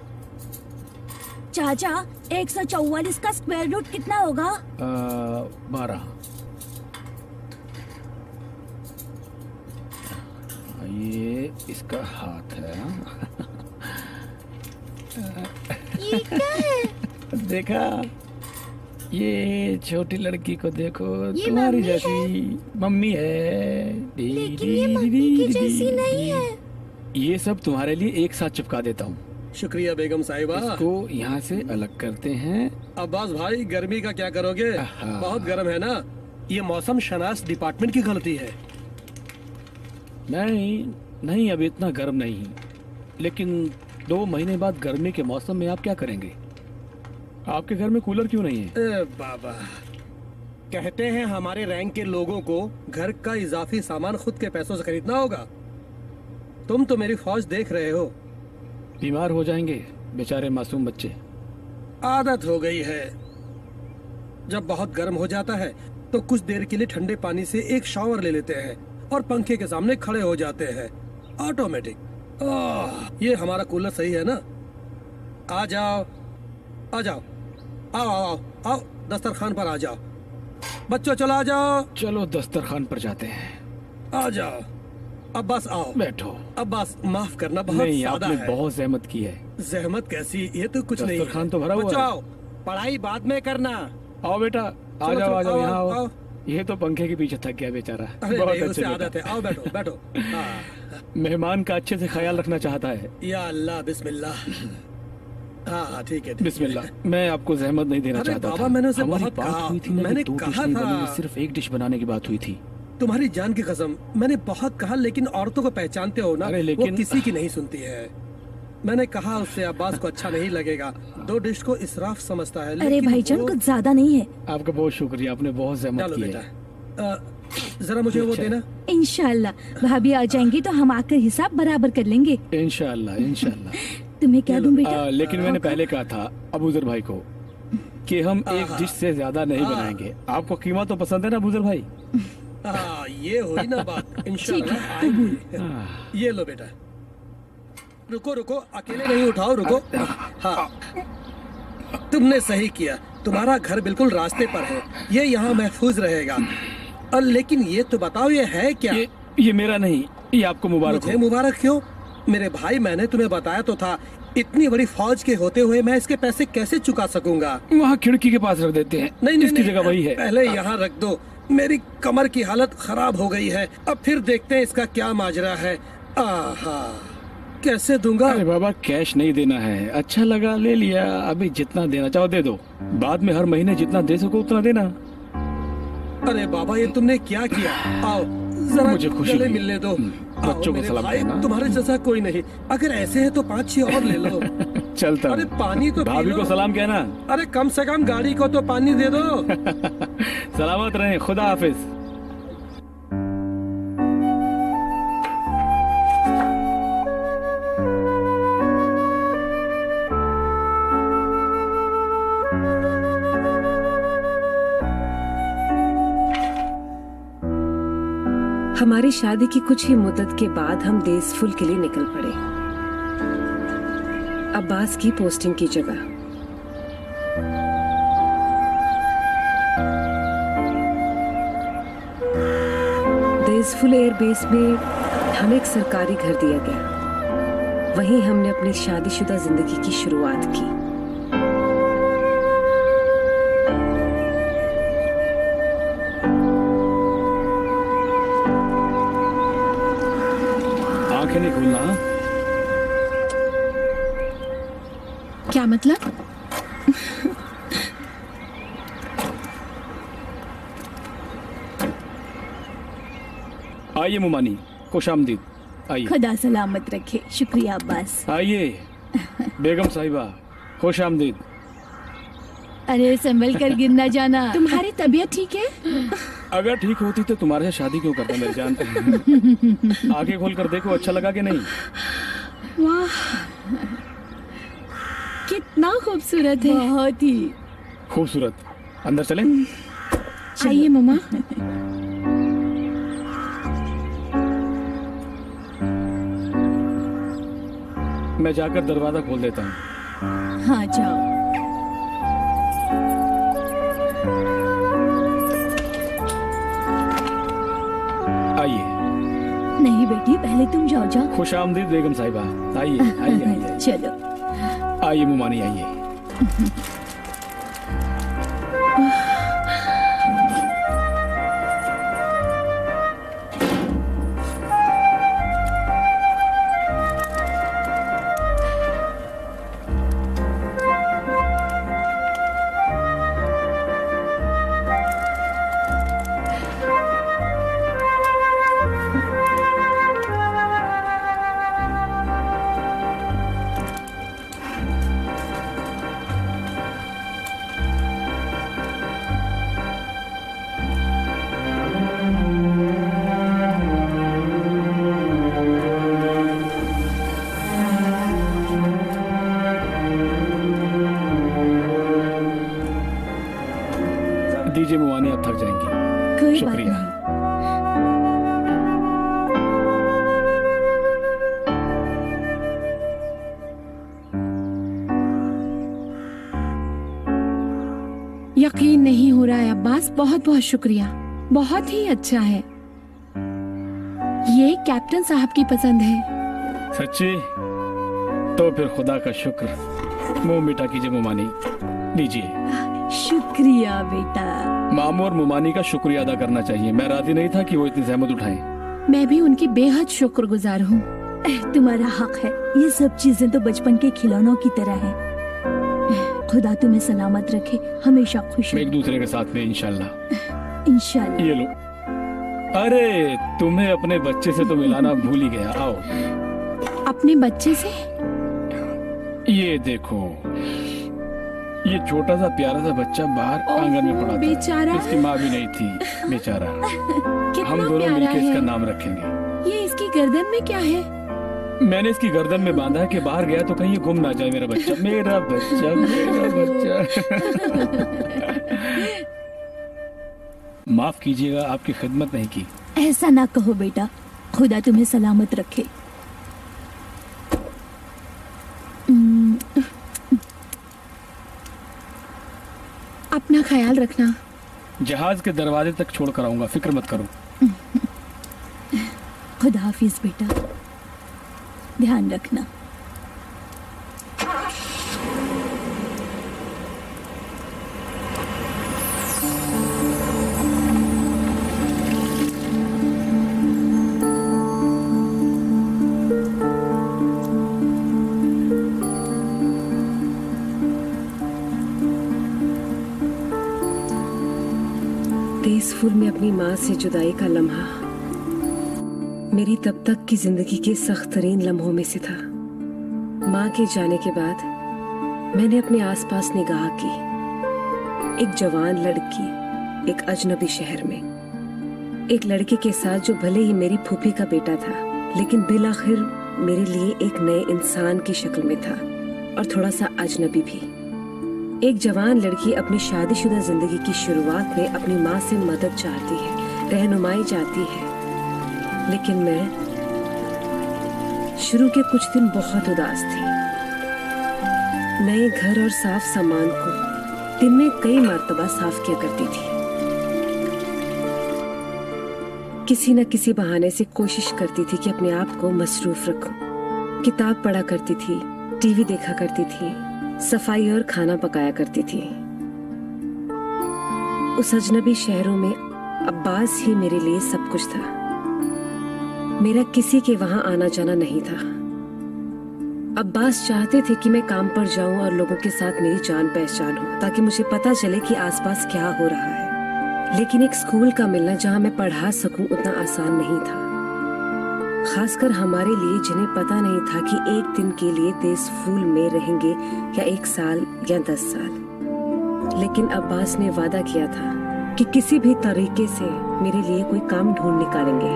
Speaker 15: चाचा 144 का स्क्वायर रूट कितना होगा?
Speaker 5: 12। ये इसका हाथ है।
Speaker 15: ये क्या है?
Speaker 5: देखा, ये छोटी लड़की को देखो, तुम्हारी जैसी मम्मी है।
Speaker 15: लेकिन ये मम्मी की जैसी नहीं है।
Speaker 5: ये सब तुम्हारे लिए एक साथ चिपका देता हूँ।
Speaker 3: शुक्रिया बेगम साहिबा।
Speaker 5: इसको यहाँ से अलग करते हैं।
Speaker 3: अब्बास भाई, गर्मी का क्या करोगे? बहुत गर्म है ना। ये मौसम शनास डिपार्टमेंट की गलती है।
Speaker 5: नहीं, अभी इतना गर्म नहीं, लेकिन 2 महीने बाद गर्मी के मौसम में आप क्या करेंगे? आपके घर में कूलर क्यों नहीं है?
Speaker 3: बाबा, कहते हैं हमारे रैंक के लोगों को घर का इजाफी सामान खुद के पैसों से खरीदना होगा। तुम तो मेरी फौज देख रहे हो।
Speaker 5: बीमार हो जाएंगे बेचारे मासूम बच्चे।
Speaker 3: आदत हो गई है। जब बहुत गर्म हो जाता है तो कुछ देर के लिए ठंडे पानी से एक शावर ले लेते हैं और पंखे के सामने खड़े हो जाते हैं, ऑटोमेटिक। ये हमारा कूलर सही है ना? आ जाओ, आ जाओ, आओ आओ आओ आओ, दस्तरखान पर आ जाओ। बच्चों चलो आ जाओ।
Speaker 5: चलो दस्तरखान पर जाते हैं।
Speaker 3: आ जाओ अब्बास, आओ
Speaker 5: बैठो।
Speaker 3: अब्बास माफ करना, बहुत
Speaker 5: नहीं,
Speaker 3: सादा
Speaker 5: आपने
Speaker 3: है।
Speaker 5: बहुत जहमत की है।
Speaker 3: जहमत कैसी, ये तो कुछ नहीं
Speaker 5: दस्तरखान तो भरा हुआ
Speaker 3: बच्चों
Speaker 5: है।
Speaker 3: आओ, पढ़ाई बाद में करना।
Speaker 5: आओ बेटा, आ
Speaker 3: चलो,
Speaker 5: जाओ आ जाओ,
Speaker 3: आओ,
Speaker 5: यहाँ आओ।
Speaker 3: आओ।
Speaker 5: ये तो पंखे के पीछे थक गया बेचारा।
Speaker 3: अरे
Speaker 5: बहुत
Speaker 3: नहीं,
Speaker 5: अच्छे
Speaker 3: उसे
Speaker 5: बेटा।
Speaker 3: आदत है। आओ बैठो बैठो। हाँ।
Speaker 5: मेहमान का अच्छे से ख्याल रखना चाहता है।
Speaker 3: या अल्लाह, बिस्मिल्लाह। हाँ ठीक है,
Speaker 5: बिस्मिल्लाह। मैं आपको जहमत नहीं देना
Speaker 3: अरे
Speaker 5: चाहता
Speaker 3: बाबा,
Speaker 5: था।
Speaker 3: मैंने उसे
Speaker 5: हमारी
Speaker 3: बहुत
Speaker 5: बात
Speaker 3: कहा,
Speaker 5: हुई थी ना कि
Speaker 3: मैंने
Speaker 5: 2 डिश
Speaker 3: कहा
Speaker 5: नहीं
Speaker 3: था।
Speaker 5: बनेंगी, सिर्फ 1 डिश बनाने की बात हुई थी।
Speaker 3: तुम्हारी जान की कसम, मैंने बहुत कहा, लेकिन औरतों को पहचानते हो ना,
Speaker 5: अरे
Speaker 3: वो
Speaker 5: लेकिन-
Speaker 3: किसी की नहीं सुनती है। मैंने कहा उससे अब्बास को अच्छा नहीं लगेगा, 2 डिश को इसराफ समझता है।
Speaker 15: अरे
Speaker 3: लेकिन
Speaker 15: भाईजान
Speaker 3: वो-
Speaker 15: कुछ ज्यादा नहीं है।
Speaker 5: आपका बहुत शुक्रिया, आपने बहुत जहमत
Speaker 3: चलो
Speaker 5: की
Speaker 3: बेटा,
Speaker 5: है।
Speaker 3: जरा मुझे वो
Speaker 5: अच्छा।
Speaker 3: देना।
Speaker 15: इंशाल्लाह भाभी आ जाएंगी तो हम आकर हिसाब बराबर कर लेंगे।
Speaker 5: इंशाल्लाह इंशाल्लाह।
Speaker 15: तुम्हें क्या दूं बेटा?
Speaker 5: लेकिन मैंने पहले कहा था अबूजर भाई को कि हम 1 डिश से ज्यादा नहीं बनाएंगे। आपको कीमा तो पसंद है ना अबूजर भाई?
Speaker 3: हाँ, ये हुई ना बात। इंशाल्लाह आएंगे। ये लो बेटा। रुको रुको, अकेले नहीं उठाओ, रुको। हाँ, तुमने सही किया, तुम्हारा घर बिल्कुल रास्ते पर है, ये यहाँ महफूज रहेगा। और लेकिन ये तो बताओ, ये है क्या?
Speaker 5: ये मेरा नहीं, ये आपको मुबारक
Speaker 3: मुझे
Speaker 5: हो।
Speaker 3: मुबारक क्यों? मेरे भाई, मैंने तुम्हें बताया तो था, इतनी बड़ी फौज के होते हुए मैं इसके पैसे कैसे चुका सकूंगा?
Speaker 5: वहाँ खिड़की के पास रख देते हैं।
Speaker 3: नहीं नहीं,
Speaker 5: इसकी जगह वही है।
Speaker 3: पहले यहाँ रख दो, मेरी कमर की हालत खराब हो गई है। अब फिर देखते हैं इसका क्या माजरा है। आहा, कैसे दूंगा?
Speaker 5: अरे बाबा, कैश नहीं देना है। अच्छा लगा ले लिया, अभी जितना देना चाहो दे दो, बाद में हर महीने जितना दे सको उतना देना।
Speaker 3: अरे बाबा, ये तुमने क्या किया? आओ जरा
Speaker 5: मुझे खुशी
Speaker 3: गले
Speaker 5: हुई।
Speaker 3: मिलने दो। आओ
Speaker 5: बच्चों को
Speaker 3: मेरे
Speaker 5: सलाम
Speaker 3: भाई,
Speaker 5: कहना।
Speaker 3: तुम्हारे जैसा कोई नहीं। अगर ऐसे है तो 5-6 और ले लो।
Speaker 5: चलता
Speaker 3: अरे
Speaker 5: हूँ।
Speaker 3: पानी तो पी
Speaker 5: भाभी
Speaker 3: लो।
Speaker 5: को सलाम कहना।
Speaker 3: अरे कम से कम गाड़ी को तो पानी दे दो।
Speaker 5: सलामत रहें, खुदा हाफिज।
Speaker 9: हमारी शादी की कुछ ही मुद्दत के बाद हम देसफुल के लिए निकल पड़े, अब्बास की पोस्टिंग की जगह। देसफुल एयरबेस में हमें एक सरकारी घर दिया गया। वहीं हमने अपनी शादीशुदा जिंदगी की शुरुआत की।
Speaker 5: आंखें नहीं खोलना। हाँ?
Speaker 4: क्या मतलब?
Speaker 5: आइए मुमानी, खुश आमदीद। आइए
Speaker 15: खुदा सलामत रखे। शुक्रिया अब्बास।
Speaker 5: आइए बेगम साहिबा, खुश आमदीद।
Speaker 15: अरे संभल कर गिर ना जाना।
Speaker 4: तुम्हारी तबीयत ठीक है?
Speaker 5: अगर ठीक होती तो तुम्हारे से शादी क्यों करता मेरी जान? आंखें खोल कर देखो, अच्छा लगा कि नहीं?
Speaker 4: वाह, कितना खूबसूरत है।
Speaker 15: बहुत ही
Speaker 5: खूबसूरत। अंदर चलें?
Speaker 4: आइए मम्मा।
Speaker 5: मैं जाकर दरवाजा खोल देता हूँ।
Speaker 15: हाँ जाओ।
Speaker 5: आइए।
Speaker 15: नहीं बेटी, पहले तुम जाओ। जाओ।
Speaker 5: खुश आमदीद बेगम साहिबा। आइए आइए आइए।
Speaker 15: चलो
Speaker 5: आइए मुमानी, आइए। दीजिए मुमानी, आप थक जाएंगी।
Speaker 15: कोई बात
Speaker 5: शुक्रिया।
Speaker 15: नहीं।
Speaker 4: यकीन नहीं हो रहा है अब्बास, बहुत बहुत शुक्रिया, बहुत ही अच्छा है। ये कैप्टन साहब की पसंद है।
Speaker 5: सच्ची? तो फिर खुदा का शुक्र। मुंह मीठा कीजिए मुमानी, लीजिए।
Speaker 15: शुक्रिया बेटा।
Speaker 5: मामू और मुमानी का शुक्रिया अदा करना चाहिए। मैं राजी नहीं था कि वो इतनी जहमत उठाएं।
Speaker 4: मैं भी उनकी बेहद शुक्रगुजार हूँ।
Speaker 15: तुम्हारा हक है, ये सब चीजें तो बचपन के खिलौनों की तरह हैं। खुदा तुम्हें सलामत रखे, हमेशा खुश
Speaker 5: एक दूसरे के साथ में इंशाल्लाह।
Speaker 15: इंशाल्लाह।
Speaker 5: ये लो। अरे तुम्हें अपने बच्चे से तो मिलाना भूल ही गया। आओ।
Speaker 4: अपने बच्चे से?
Speaker 5: ये देखो, ये छोटा सा प्यारा सा बच्चा बाहर आंगन में पड़ा था।
Speaker 4: बेचारा।
Speaker 5: इसकी माँ भी नहीं थी, बेचारा। हम दोनों मिलकर इसका नाम रखेंगे।
Speaker 4: ये इसकी गर्दन में क्या है?
Speaker 5: मैंने इसकी गर्दन में बांधा है कि बाहर गया तो कहीं ये गुम ना जाए। मेरा बच्चा, मेरा बच्चा, मेरा बच्चा। माफ कीजिएगा, आपकी खिदमत नहीं की।
Speaker 15: ऐसा ना कहो बेटा, खुदा तुम्हें सलामत रखे।
Speaker 4: अपना ख्याल रखना।
Speaker 5: जहाज के दरवाजे तक छोड़ कर आऊंगा, फिक्र मत करो।
Speaker 15: खुदा हाफिज बेटा, ध्यान रखना।
Speaker 9: तेजफुल में अपनी माँ से जुदाई का लम्हा मेरी तब तक की जिंदगी के सख्त तरीन लम्हों में से था। माँ के जाने के बाद मैंने अपने आसपास निगाह की। एक जवान लड़की एक अजनबी शहर में, एक लड़के के साथ जो भले ही मेरी फूफी का बेटा था, लेकिन बिलाखिर मेरे लिए एक नए इंसान की शक्ल में था और थोड़ा सा अजनबी भी। एक जवान लड़की अपनी शादीशुदा जिंदगी की शुरुआत में अपनी माँ से मदद चाहती है, रहनुमाई चाहती है, लेकिन मैं शुरू के कुछ दिन बहुत उदास थी। नए घर और साफ सामान को दिन में कई मर्तबा साफ किया करती थी। किसी न किसी बहाने से कोशिश करती थी कि अपने आप को मसरूफ रखूं। किताब पढ़ा करती थी, टीवी देखा करती थी, सफाई और खाना पकाया करती थी। उस अजनबी शहरों में अब्बास ही मेरे लिए सब कुछ था। मेरा किसी के वहां आना जाना नहीं था। अब्बास चाहते थे कि मैं काम पर जाऊं और लोगों के साथ मेरी जान पहचान हो, ताकि मुझे पता चले कि आसपास क्या हो रहा है। लेकिन एक स्कूल का मिलना जहां मैं पढ़ा सकूं उतना आसान नहीं था, खासकर हमारे लिए जिन्हें पता नहीं था कि एक दिन के लिए तेजफूल में रहेंगे या 1 साल या 10 साल। लेकिन अब्बास ने वादा किया था कि किसी भी तरीके से मेरे लिए कोई काम ढूंढ निकालेंगे।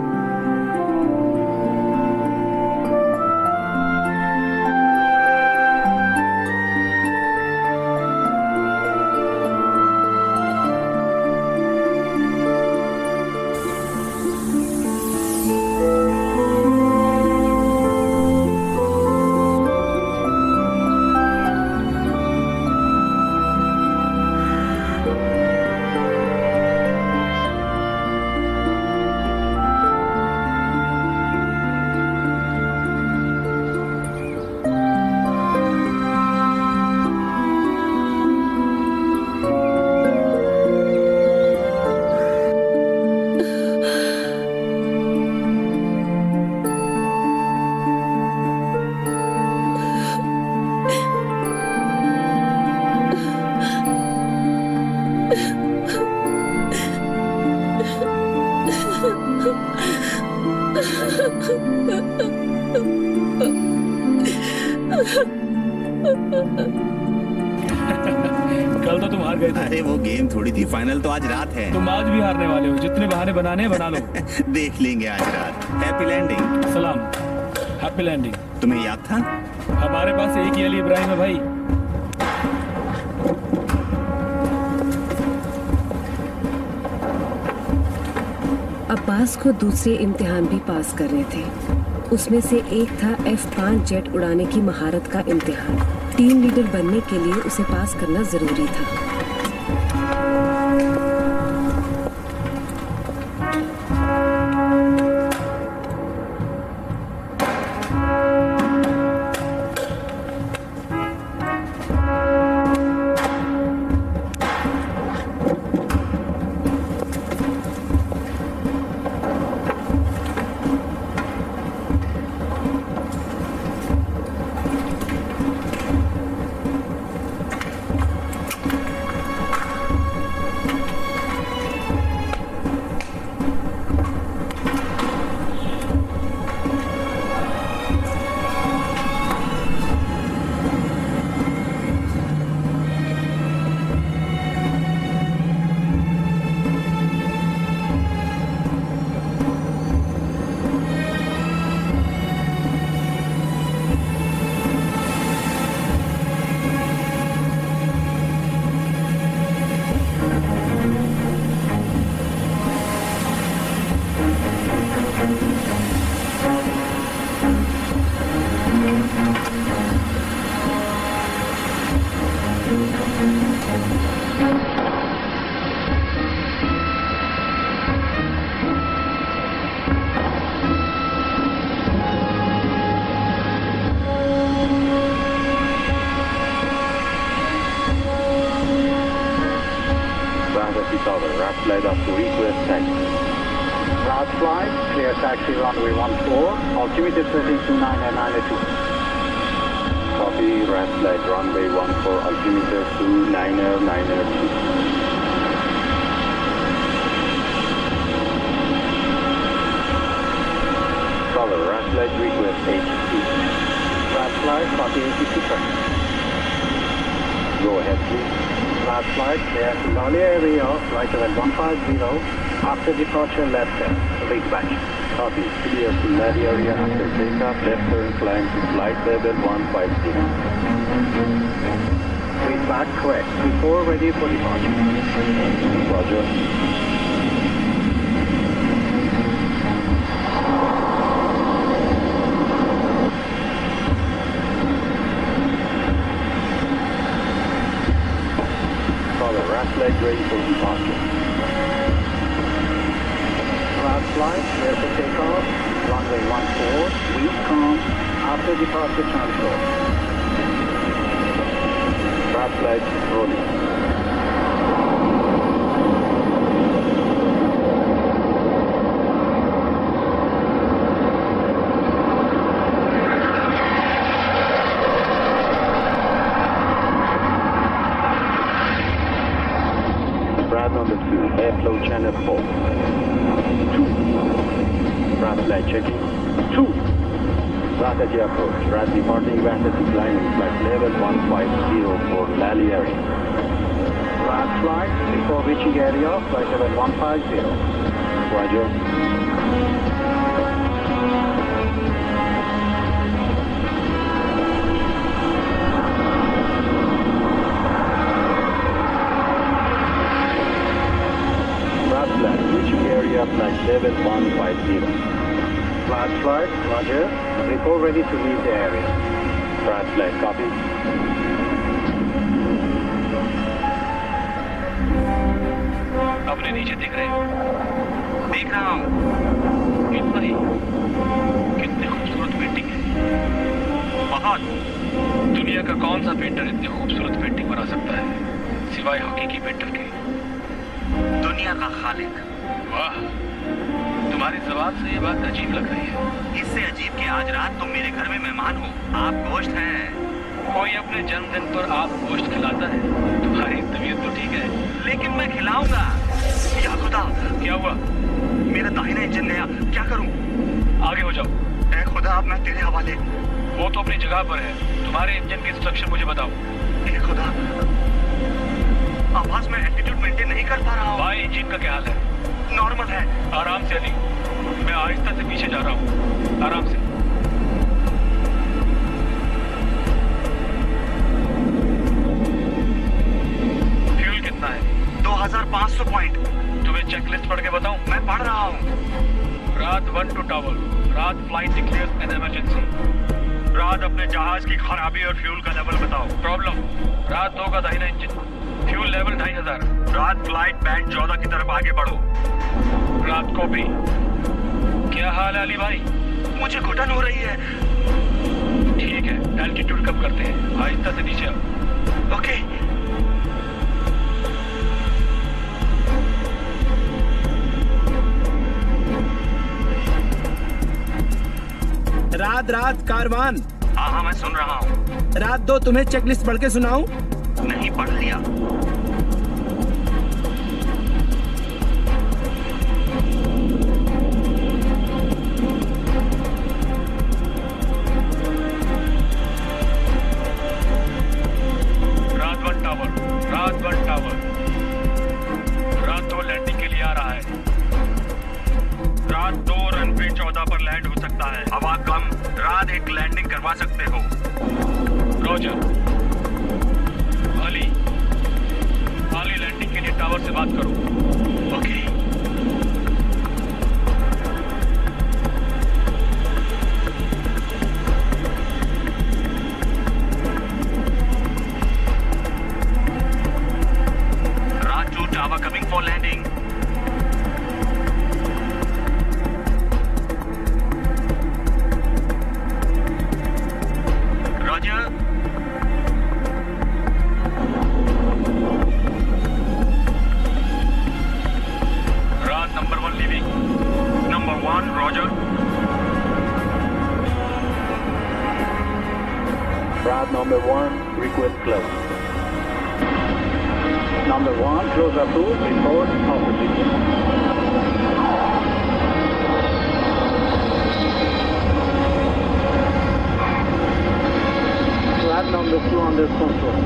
Speaker 5: कल तो तुम हार गए थे।
Speaker 8: अरे वो गेम थोड़ी थी, फाइनल तो आज रात है।
Speaker 5: तुम आज भी हारने वाले हो, जितने बहाने बनाने हैं बना लो।
Speaker 8: देख लेंगे आज रात। Happy landing.
Speaker 5: सलाम। Happy landing.
Speaker 8: तुम्हें याद था?
Speaker 5: हमारे पास एक ही अली इब्राहिम है भाई।
Speaker 9: अब्बास को दूसरे इम्तिहान भी पास करने थे। उसमें से एक था F-5 जेट उड़ाने की महारत का इम्तिहान। टीम लीडर बनने के लिए उसे पास करना जरूरी था।
Speaker 12: Rajati Tower, RAD flight up to request taxi. RAD flight, clear taxi runway 14, altimeter setting 29982. Copy, RAD flight runway 14, altimeter 29982. Tower, RAD flight request HT. RAD flight, copy ATC traffic. Go ahead, please. RAD flight, clear to Lali area, right level 150. After departure, left turn. Dispatch. Copy. Clear to Lali area after takeoff, left turn, climb to flight level 150. Feedback correct. Before ready for departure. Roger. Flight ready for departure. RAD flight, clear for takeoff, runway 14, wind calm, after departure transfer. RAD flight rolling. Airflow channel 4. 2. RAD flight checking. 2. Rataji approach. RAD departing Rataji climbing flight level 150 for Lali area. RAD flight before reaching area, flight level 150. Roger. Reaching area, flight level 150. RAD flight, roger. Report ready to leave the area. RAD flight, copy.
Speaker 5: अपने नीचे दिख रहे हो? देख रहा हूँ। इतना ही? कितनी खूबसूरत पेंटिंग है। बहुत। दुनिया का कौन सा पेंटर इतनी खूबसूरत पेंटिंग बना सकता है, सिवाय हकीकी पेंटर के? दुनिया का खालिक। वाह, तुम्हारी जबान से ये बात अजीब लग रही है। इससे अजीब कि आज रात तुम मेरे घर में मेहमान हो। आप गोश्त हैं। कोई अपने जन्मदिन पर आप गोश्त खिलाता है? तुम्हारी तबीयत तो ठीक है, लेकिन मैं खिलाऊंगा। या खुदा, क्या हुआ? मेरा दाहिना इंजन गया, क्या करूं? आगे हो जाओ। ऐ खुदा, अब मैं तेरे हवाले। वो तो अपनी जगह पर है, तुम्हारे इंजन की इंस्ट्रक्शन मुझे बताओ। ऐ खुदा, आवाज में एल्टीट्यूड मेंटेन नहीं कर पा रहा हूँ। भाई, इंजन का क्या हाल है? नॉर्मल है। आराम से अली, मैं आहिस्ता से पीछे जा रहा हूँ। आराम से। फ्यूल कितना है? 2500 पॉइंट। तुम्हें चेकलिस्ट पढ़ के बताऊं? मैं पढ़ रहा हूँ। रात 1 to टावर। रात फ्लाइट डिक्लेयर्स एन इमरजेंसी। रात अपने जहाज की खराबी और फ्यूल का लेवल बताओ। प्रॉब्लम, रात 2 का दाहिना इंजन, फ्यूल लेवल 2500। रात फ्लाइट बैंड 14 की तरफ आगे बढ़ो। रात कॉपी। क्या हाल है अली भाई? मुझे घुटन हो रही है। ठीक है, एल्टीट्यूड कम करते हैं, आहिस्ता से नीचे आओ। ओके।
Speaker 7: रात कारवान।
Speaker 5: हाँ, मैं सुन रहा हूँ।
Speaker 7: रात 2 तुम्हें चेकलिस्ट पढ़ के सुनाऊं?
Speaker 5: नहीं, पढ़ लिया। रात 1 टावर। रात 2 लैंडिंग के लिए आ रहा है। रात 2 रनवे 14 पर लैंड हो सकता है। हवा कम। रात 1 लैंडिंग करवा सकते हो। रोजर। अली लैंडिंग के लिए टावर से बात करो। Okay. Tower coming for landing. Roger.
Speaker 12: Flight number 1, request close. Number 1, close approved, report opposite. Flight number 2 under control.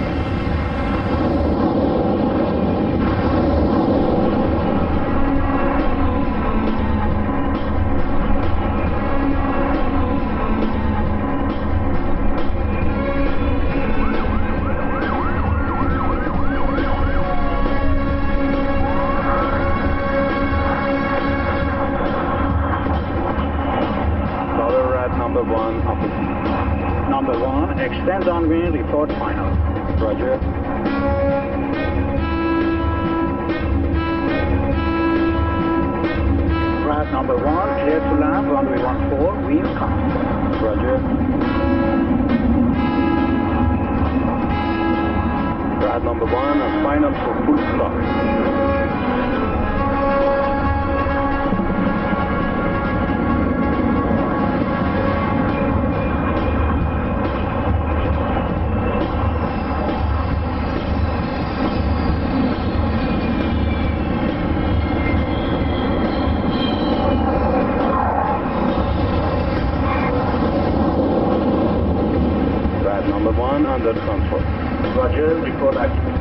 Speaker 12: Number 1, extend on wind, report final. Roger. Flight number 1, clear to land, runway 14, wind calm. Roger. Flight number 1, and final for full stop. Under control. Roger, report active.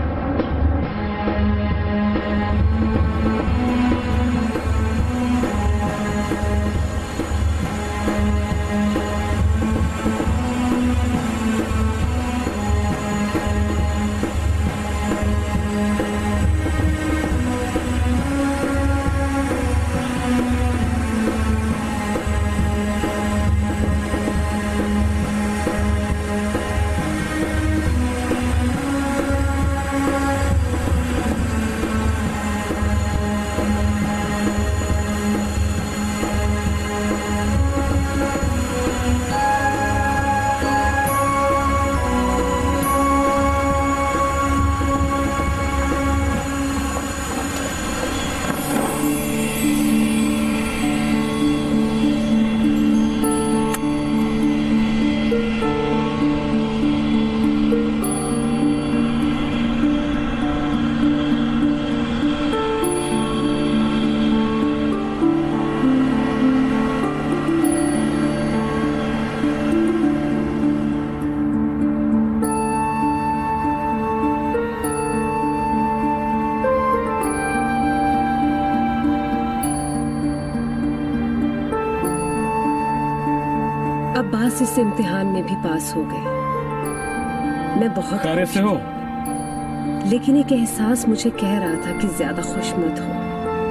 Speaker 9: Abbas इस इम्तिहान में भी पास हो गए। मैं बहुत
Speaker 5: खैरियत से हो?
Speaker 9: लेकिन एक एहसास मुझे कह रहा था कि ज्यादा खुश मत हो।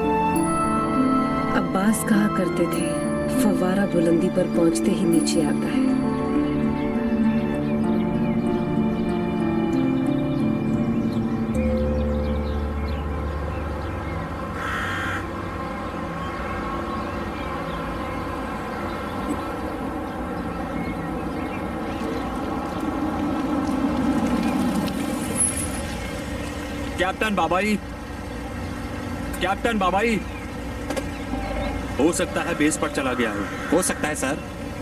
Speaker 9: अब्बास कहा करते थे, फव्वारा बुलंदी पर पहुंचते ही नीचे आता है।
Speaker 1: कैप्टन बाबाई, कैप्टन बाबाई, हो सकता है बेस पर चला गया हो
Speaker 8: सकता है सर।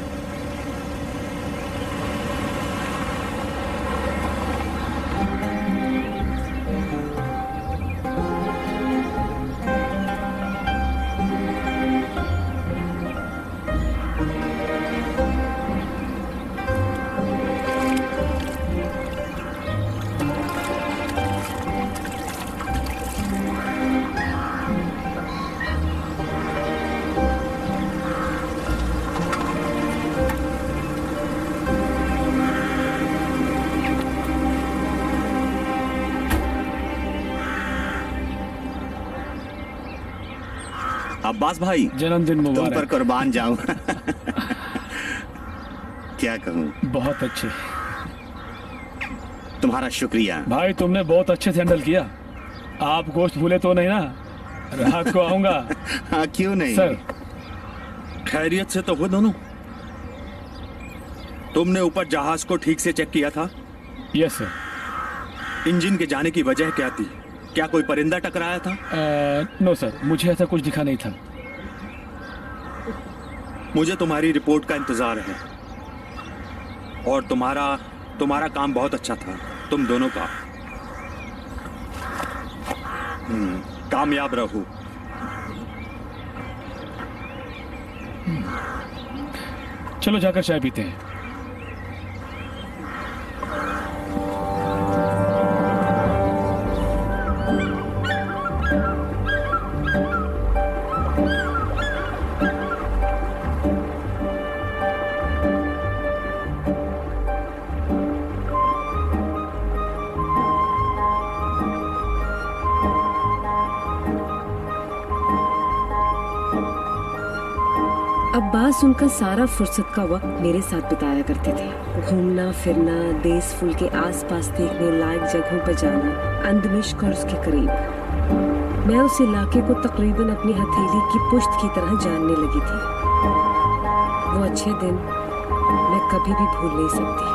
Speaker 8: अब्बास भाई,
Speaker 5: जन्मदिन मुबारक।
Speaker 8: तुम पर कुर्बान जाऊं। क्या कहूं?
Speaker 5: बहुत अच्छे।
Speaker 8: तुम्हारा शुक्रिया
Speaker 5: भाई, तुमने बहुत अच्छे से हैंडल किया। आप गोश्त भूले तो नहीं ना? रात को आऊंगा।
Speaker 8: हाँ, क्यों नहीं
Speaker 5: सर।
Speaker 1: खैरियत से तो हो दोनों? तुमने ऊपर जहाज को ठीक से चेक किया था?
Speaker 5: Yes sir.
Speaker 1: इंजन के जाने की वजह क्या थी? क्या कोई परिंदा टकराया था?
Speaker 5: नो सर, मुझे ऐसा कुछ दिखा नहीं था।
Speaker 1: मुझे तुम्हारी रिपोर्ट का इंतजार है और तुम्हारा तुम्हारा काम बहुत अच्छा था, तुम दोनों का। कामयाब रहो।
Speaker 5: चलो जाकर चाय पीते हैं।
Speaker 9: अब्बास उनका सारा फुर्सत का वक्त मेरे साथ बिताया करते थे। घूमना फिरना, देस फुल के आसपास देखने लायक जगहों पर जाना, अंदमिश्क और उसके करीब। मैं उस इलाके को तकरीबन अपनी हथेली की पुश्त की तरह जानने लगी थी। वो अच्छे दिन मैं कभी भी भूल नहीं सकती।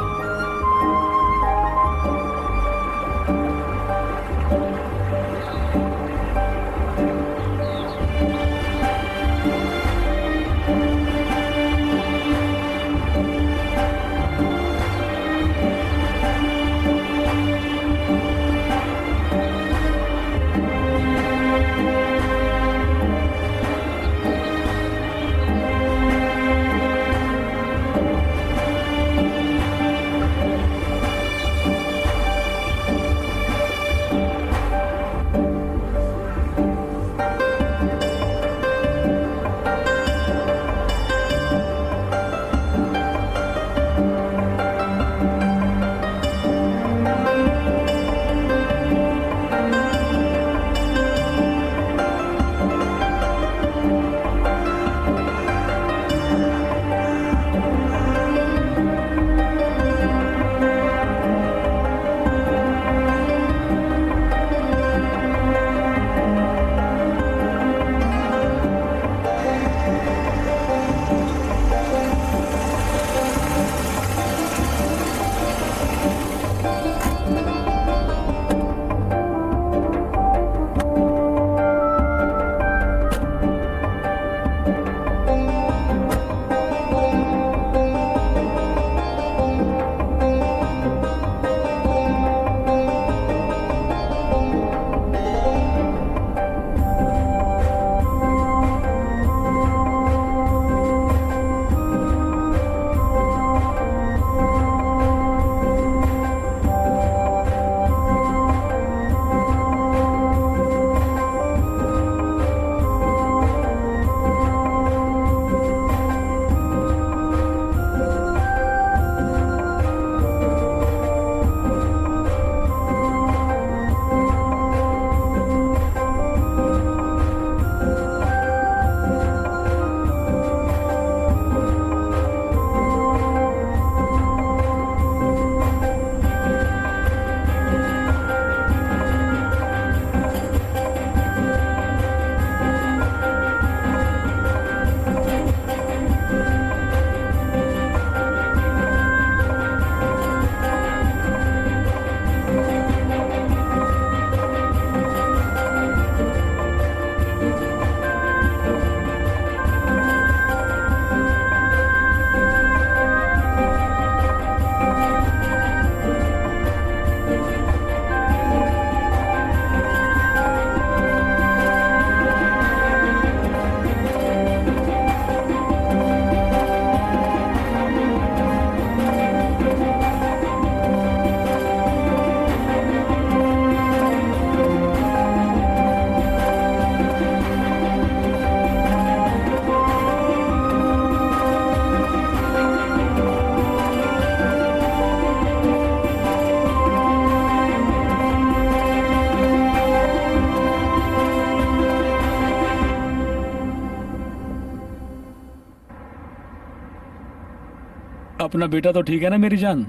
Speaker 5: अपना बेटा तो ठीक है ना मेरी जान?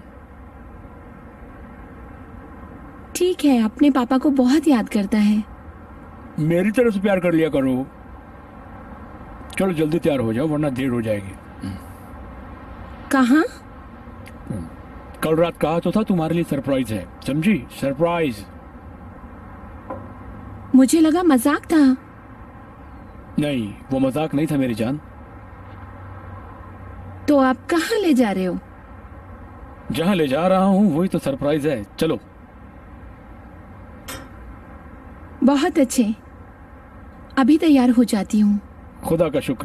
Speaker 4: ठीक है, अपने पापा को बहुत याद करता है।
Speaker 5: मेरी तरफ से प्यार कर लिया करो। चलो जल्दी तैयार हो जाओ वरना देर हो जाएगी।
Speaker 4: कहाँ?
Speaker 5: कल रात कहा तो था तुम्हारे लिए सरप्राइज है, समझी? सरप्राइज।
Speaker 4: मुझे लगा मजाक था।
Speaker 5: नहीं, वो मजाक नहीं था मेरी जान।
Speaker 4: तो आप कहाँ ले जा रहे हो?
Speaker 5: जहां ले जा रहा हूं वही तो सरप्राइज है। चलो।
Speaker 4: बहुत अच्छे, अभी तैयार हो जाती हूँ।
Speaker 5: खुदा का शुक्र।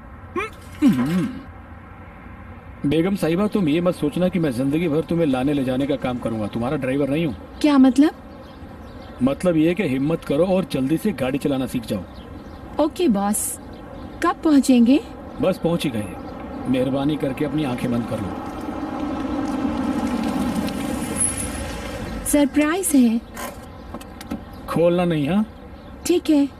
Speaker 5: बेगम साहिबा, तुम ये मत सोचना कि मैं जिंदगी भर तुम्हें लाने ले जाने का काम करूंगा। तुम्हारा ड्राइवर नहीं हूँ।
Speaker 4: क्या मतलब?
Speaker 5: मतलब ये कि हिम्मत करो और जल्दी से गाड़ी चलाना सीख जाओ।
Speaker 4: Okay boss. कब पहुँचेंगे?
Speaker 5: बस पहुंच ही गए। मेहरबानी करके अपनी आंखें बंद कर लो।
Speaker 4: सरप्राइज है।
Speaker 5: खोलना नहीं। हाँ
Speaker 4: ठीक है।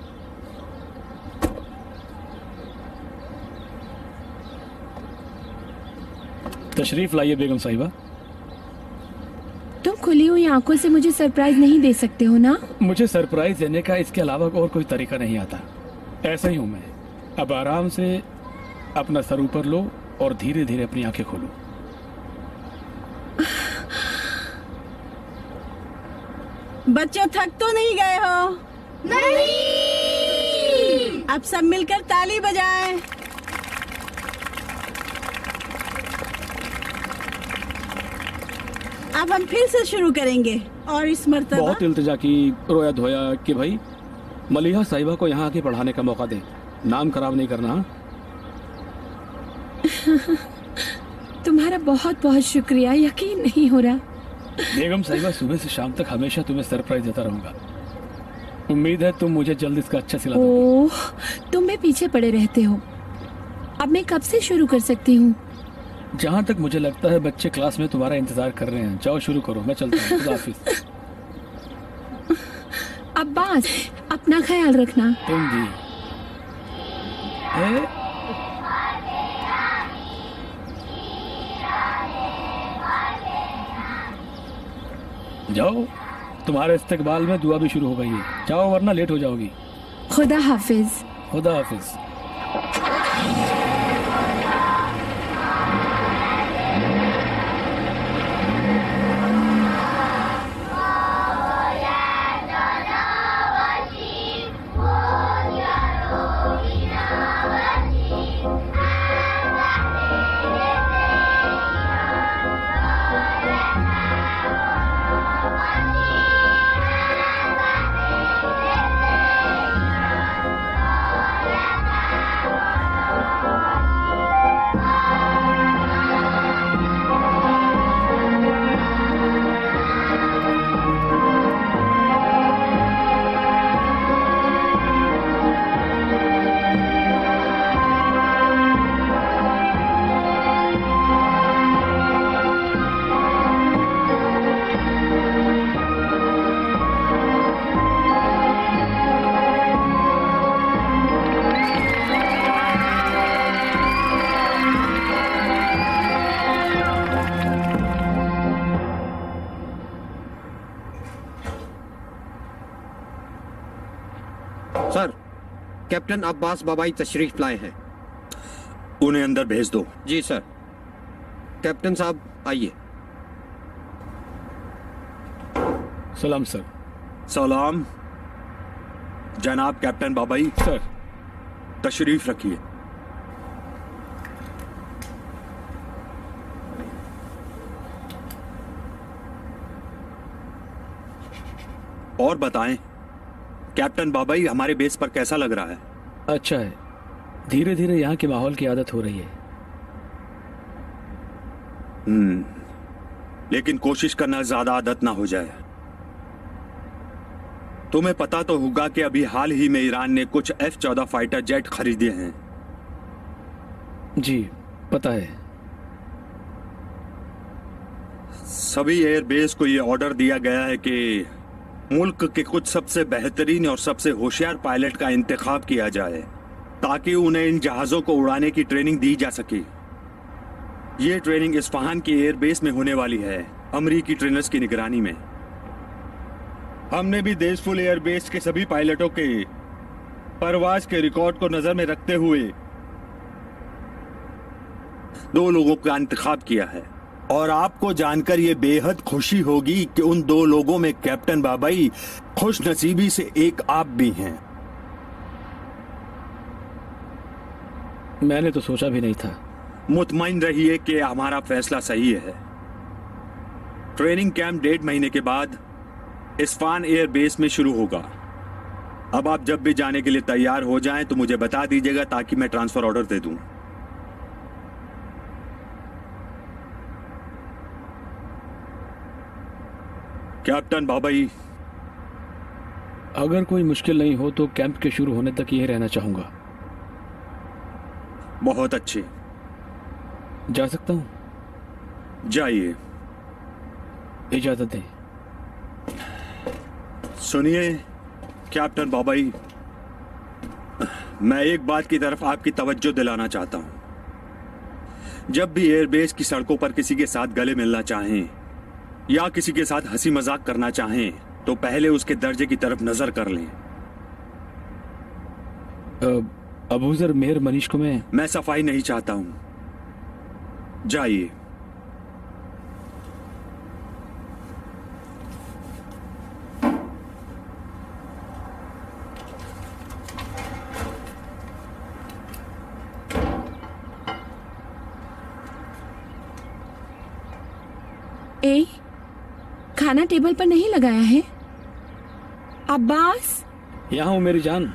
Speaker 5: तशरीफ लाइए बेगम साहिबा।
Speaker 4: तुम खुली हुई आंखों से मुझे सरप्राइज नहीं दे सकते हो ना?
Speaker 5: मुझे सरप्राइज देने का इसके अलावा और कोई तरीका नहीं आता। ऐसा ही हूं मैं। अब आराम से अपना सर ऊपर लो और धीरे धीरे अपनी आंखें खोलो।
Speaker 16: बच्चों, थक तो नहीं गए हो? नहीं। अब सब मिलकर ताली बजाएं। अब हम फिर से शुरू करेंगे और इस मर्तबा
Speaker 5: बहुत इल्तिजा की, रोया धोया कि भाई मलिहा साहिबा को यहाँ आके पढ़ाने का मौका दे। नाम खराब नहीं करना।
Speaker 4: तुम्हारा बहुत बहुत शुक्रिया, यकीन नहीं हो रहा।
Speaker 5: बेगम साहिबा, सुबह से शाम तक हमेशा तुम्हें सरप्राइज देता रहूंगा। उम्मीद है तुम मुझे जल्द इसका अच्छा सिला दोगे।
Speaker 4: ओह, तुम भी पीछे पड़े रहते हो। अब मैं कब से शुरू कर सकती हूँ?
Speaker 5: जहाँ तक मुझे लगता है बच्चे क्लास में तुम्हारा इंतजार कर रहे हैं। जाओ शुरू करो, मैं चलता हूँ। खुदा हाफिज।
Speaker 4: अब्बास, अपना ख्याल रखना।
Speaker 5: तुम भी। जाओ, तुम्हारे इस्तकबाल में दुआ भी शुरू हो गई है। जाओ वरना लेट हो जाओगी।
Speaker 4: खुदा हाफिज।
Speaker 5: खुदा हाफिज।
Speaker 17: सर, कैप्टन अब्बास बाबाई तशरीफ लाए हैं।
Speaker 1: उन्हें अंदर भेज दो।
Speaker 17: जी सर। कैप्टन साहब आइए।
Speaker 5: सलाम सर।
Speaker 1: सलाम जनाब कैप्टन बाबाई।
Speaker 5: सर
Speaker 1: तशरीफ रखिए। और बताएं कैप्टन बाबाई, हमारे बेस पर कैसा लग रहा है?
Speaker 5: अच्छा है। धीरे धीरे यहाँ के माहौल की आदत हो रही है।
Speaker 1: लेकिन कोशिश करना ज्यादा आदत ना हो जाए। तुम्हें पता तो होगा कि अभी हाल ही में ईरान ने कुछ F-14 फाइटर जेट खरीदे हैं।
Speaker 5: जी पता है।
Speaker 1: सभी एयरबेस को यह ऑर्डर दिया गया है कि मुल्क के कुछ सबसे बेहतरीन और सबसे होशियार पायलट का इंतखाब किया जाए ताकि उन्हें इन जहाजों को उड़ाने की ट्रेनिंग दी जा सके। ये ट्रेनिंग इस्फहान की एयरबेस में होने वाली है, अमरीकी ट्रेनर्स की निगरानी में। हमने भी देशफुल एयरबेस के सभी पायलटों के परवाज के रिकॉर्ड को नजर में रखते हुए 2 लोगों का इंतखाब किया है। और आपको जानकर ये बेहद खुशी होगी कि उन 2 लोगों में कैप्टन बाबाई खुश नसीबी से एक आप भी हैं।
Speaker 5: मैंने तो सोचा भी नहीं था।
Speaker 1: मुतमईन रहिए कि हमारा फैसला सही है। ट्रेनिंग कैंप 1.5 महीने के बाद इस्फान एयर बेस में शुरू होगा। अब आप जब भी जाने के लिए तैयार हो जाएं तो मुझे बता दीजिएगा ताकि मैं ट्रांसफर ऑर्डर दे दूं। कैप्टन बाबाई,
Speaker 5: अगर कोई मुश्किल नहीं हो तो कैंप के शुरू होने तक यही रहना चाहूंगा।
Speaker 1: बहुत अच्छे।
Speaker 5: जा सकता हूं?
Speaker 1: जाइए।
Speaker 5: इजाजत दें।
Speaker 1: सुनिए कैप्टन बाबाई, मैं एक बात की तरफ आपकी तवज्जो दिलाना चाहता हूं। जब भी एयरबेस की सड़कों पर किसी के साथ गले मिलना चाहें या किसी के साथ हंसी मजाक करना चाहें तो पहले उसके दर्जे की तरफ नजर कर लें।
Speaker 5: अबूजर मेयर मनीष को मैं
Speaker 1: सफाई नहीं चाहता हूं। जाइए।
Speaker 4: ए, खाना टेबल पर नहीं लगाया है? अब्बास,
Speaker 5: यहाँ हूँ मेरी जान।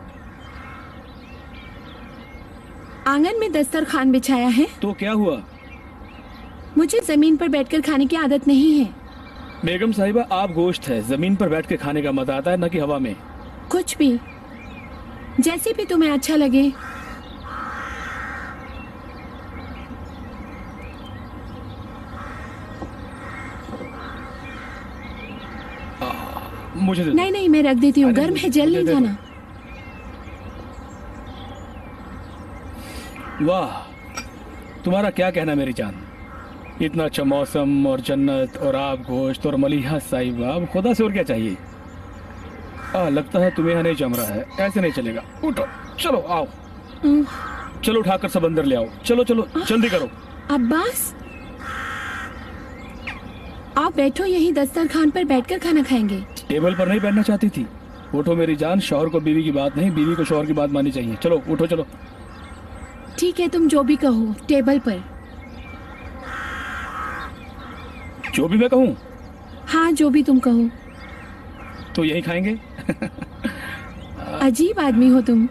Speaker 4: आंगन में दस्तरखान बिछाया है।
Speaker 5: तो क्या हुआ?
Speaker 4: मुझे जमीन पर बैठकर खाने की आदत नहीं है।
Speaker 5: बेगम साहिबा, आप गोश्त है, जमीन पर बैठ के खाने का मजा आता है, न कि हवा में।
Speaker 4: कुछ भी, जैसे भी तुम्हें अच्छा लगे।
Speaker 5: मुझे दे।
Speaker 4: नहीं नहीं, मैं रख देती हूँ, गर्म है, जल नहीं जाना।
Speaker 5: वाह, तुम्हारा क्या कहना मेरी जान। इतना अच्छा मौसम और जन्नत और आप गोश्त और मलिहा साहिबा, अब खुदा से और क्या चाहिए। लगता है तुम्हें यहाँ नहीं जम रहा है, ऐसे नहीं चलेगा। उठो, चलो आओ, चलो उठाकर सब अंदर ले आओ। चलो चलो जल्दी करो।
Speaker 4: अब्बास, आप बैठो, यही दस्तरखान पर बैठकर खाना खाएंगे।
Speaker 5: टेबल पर नहीं बैठना चाहती थी? उठो मेरी जान, शौहर को बीवी की बात नहीं, बीवी को शौहर की बात माननी चाहिए। चलो उठो चलो।
Speaker 4: ठीक है, तुम जो भी कहो, टेबल पर।
Speaker 5: जो भी मैं कहूँ?
Speaker 4: हाँ, जो भी तुम कहो।
Speaker 5: तो यही खाएंगे?
Speaker 4: अजीब आदमी हो तुम।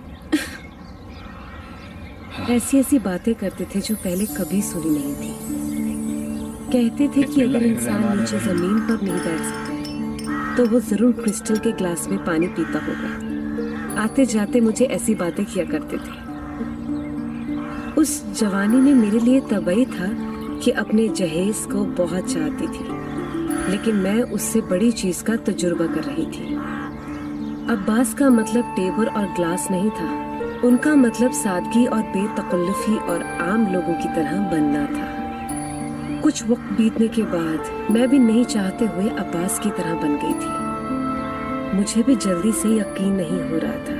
Speaker 9: ऐसी ऐसी बातें करते थे जो पहले कभी सुनी नहीं थी। कहते थे कि अगर इंसान नीचे जमीन पर नहीं बैठ सकता तो वो जरूर क्रिस्टल के ग्लास में पानी पीता होगा। आते जाते मुझे ऐसी बातें किया करते थे। उस जवानी में मेरे लिए तबई था कि अपने जहेज को बहुत चाहती थी, लेकिन मैं उससे बड़ी चीज का तजुर्बा कर रही थी। अब्बास का मतलब टेबल और ग्लास नहीं था, उनका मतलब सादगी और बेतकल्लुफी और आम लोगों की तरह बनना था। कुछ वक्त बीतने के बाद मैं भी नहीं चाहते हुए अब्बास की तरह बन गई थी। मुझे भी जल्दी से यकीन नहीं हो रहा था।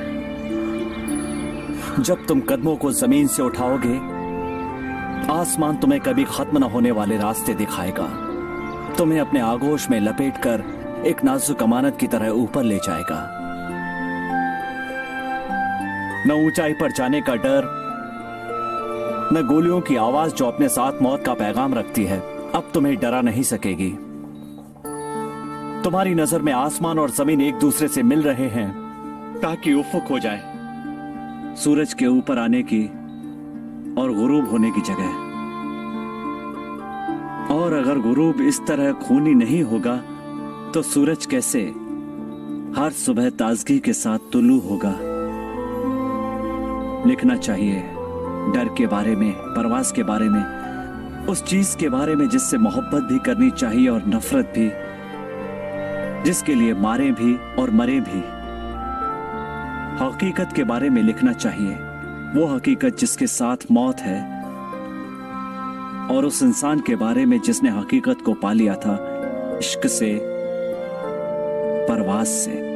Speaker 10: जब तुम कदमों को जमीन से उठाओगे, आसमान तुम्हें कभी खत्म न होने वाले रास्ते दिखाएगा, तुम्हें अपने आगोश में लपेटकर एक नाजुक अमानत की तरह ऊपर ले जाएगा। न ऊंचाई पर जाने का डर, न गोलियों की आवाज जो अपने साथ मौत का पैगाम रखती है, अब तुम्हें डरा नहीं सकेगी। तुम्हारी नजर में आसमान और जमीन एक दूसरे से मिल रहे हैं ताकि उफ़ुक हो जाए, सूरज के ऊपर आने की और गुरूब होने की जगह। और अगर गुरूब इस तरह खूनी नहीं होगा तो सूरज कैसे हर सुबह ताजगी के साथ तुलू होगा। लिखना चाहिए डर के बारे में, परवाज के बारे में, उस चीज के बारे में जिससे मोहब्बत भी करनी चाहिए और नफरत भी, जिसके लिए मारे भी और मरे भी। हकीकत के बारे में लिखना चाहिए, वो हकीकत जिसके साथ मौत है, और उस इंसान के बारे में जिसने हकीकत को पा लिया था इश्क से, परवाज से।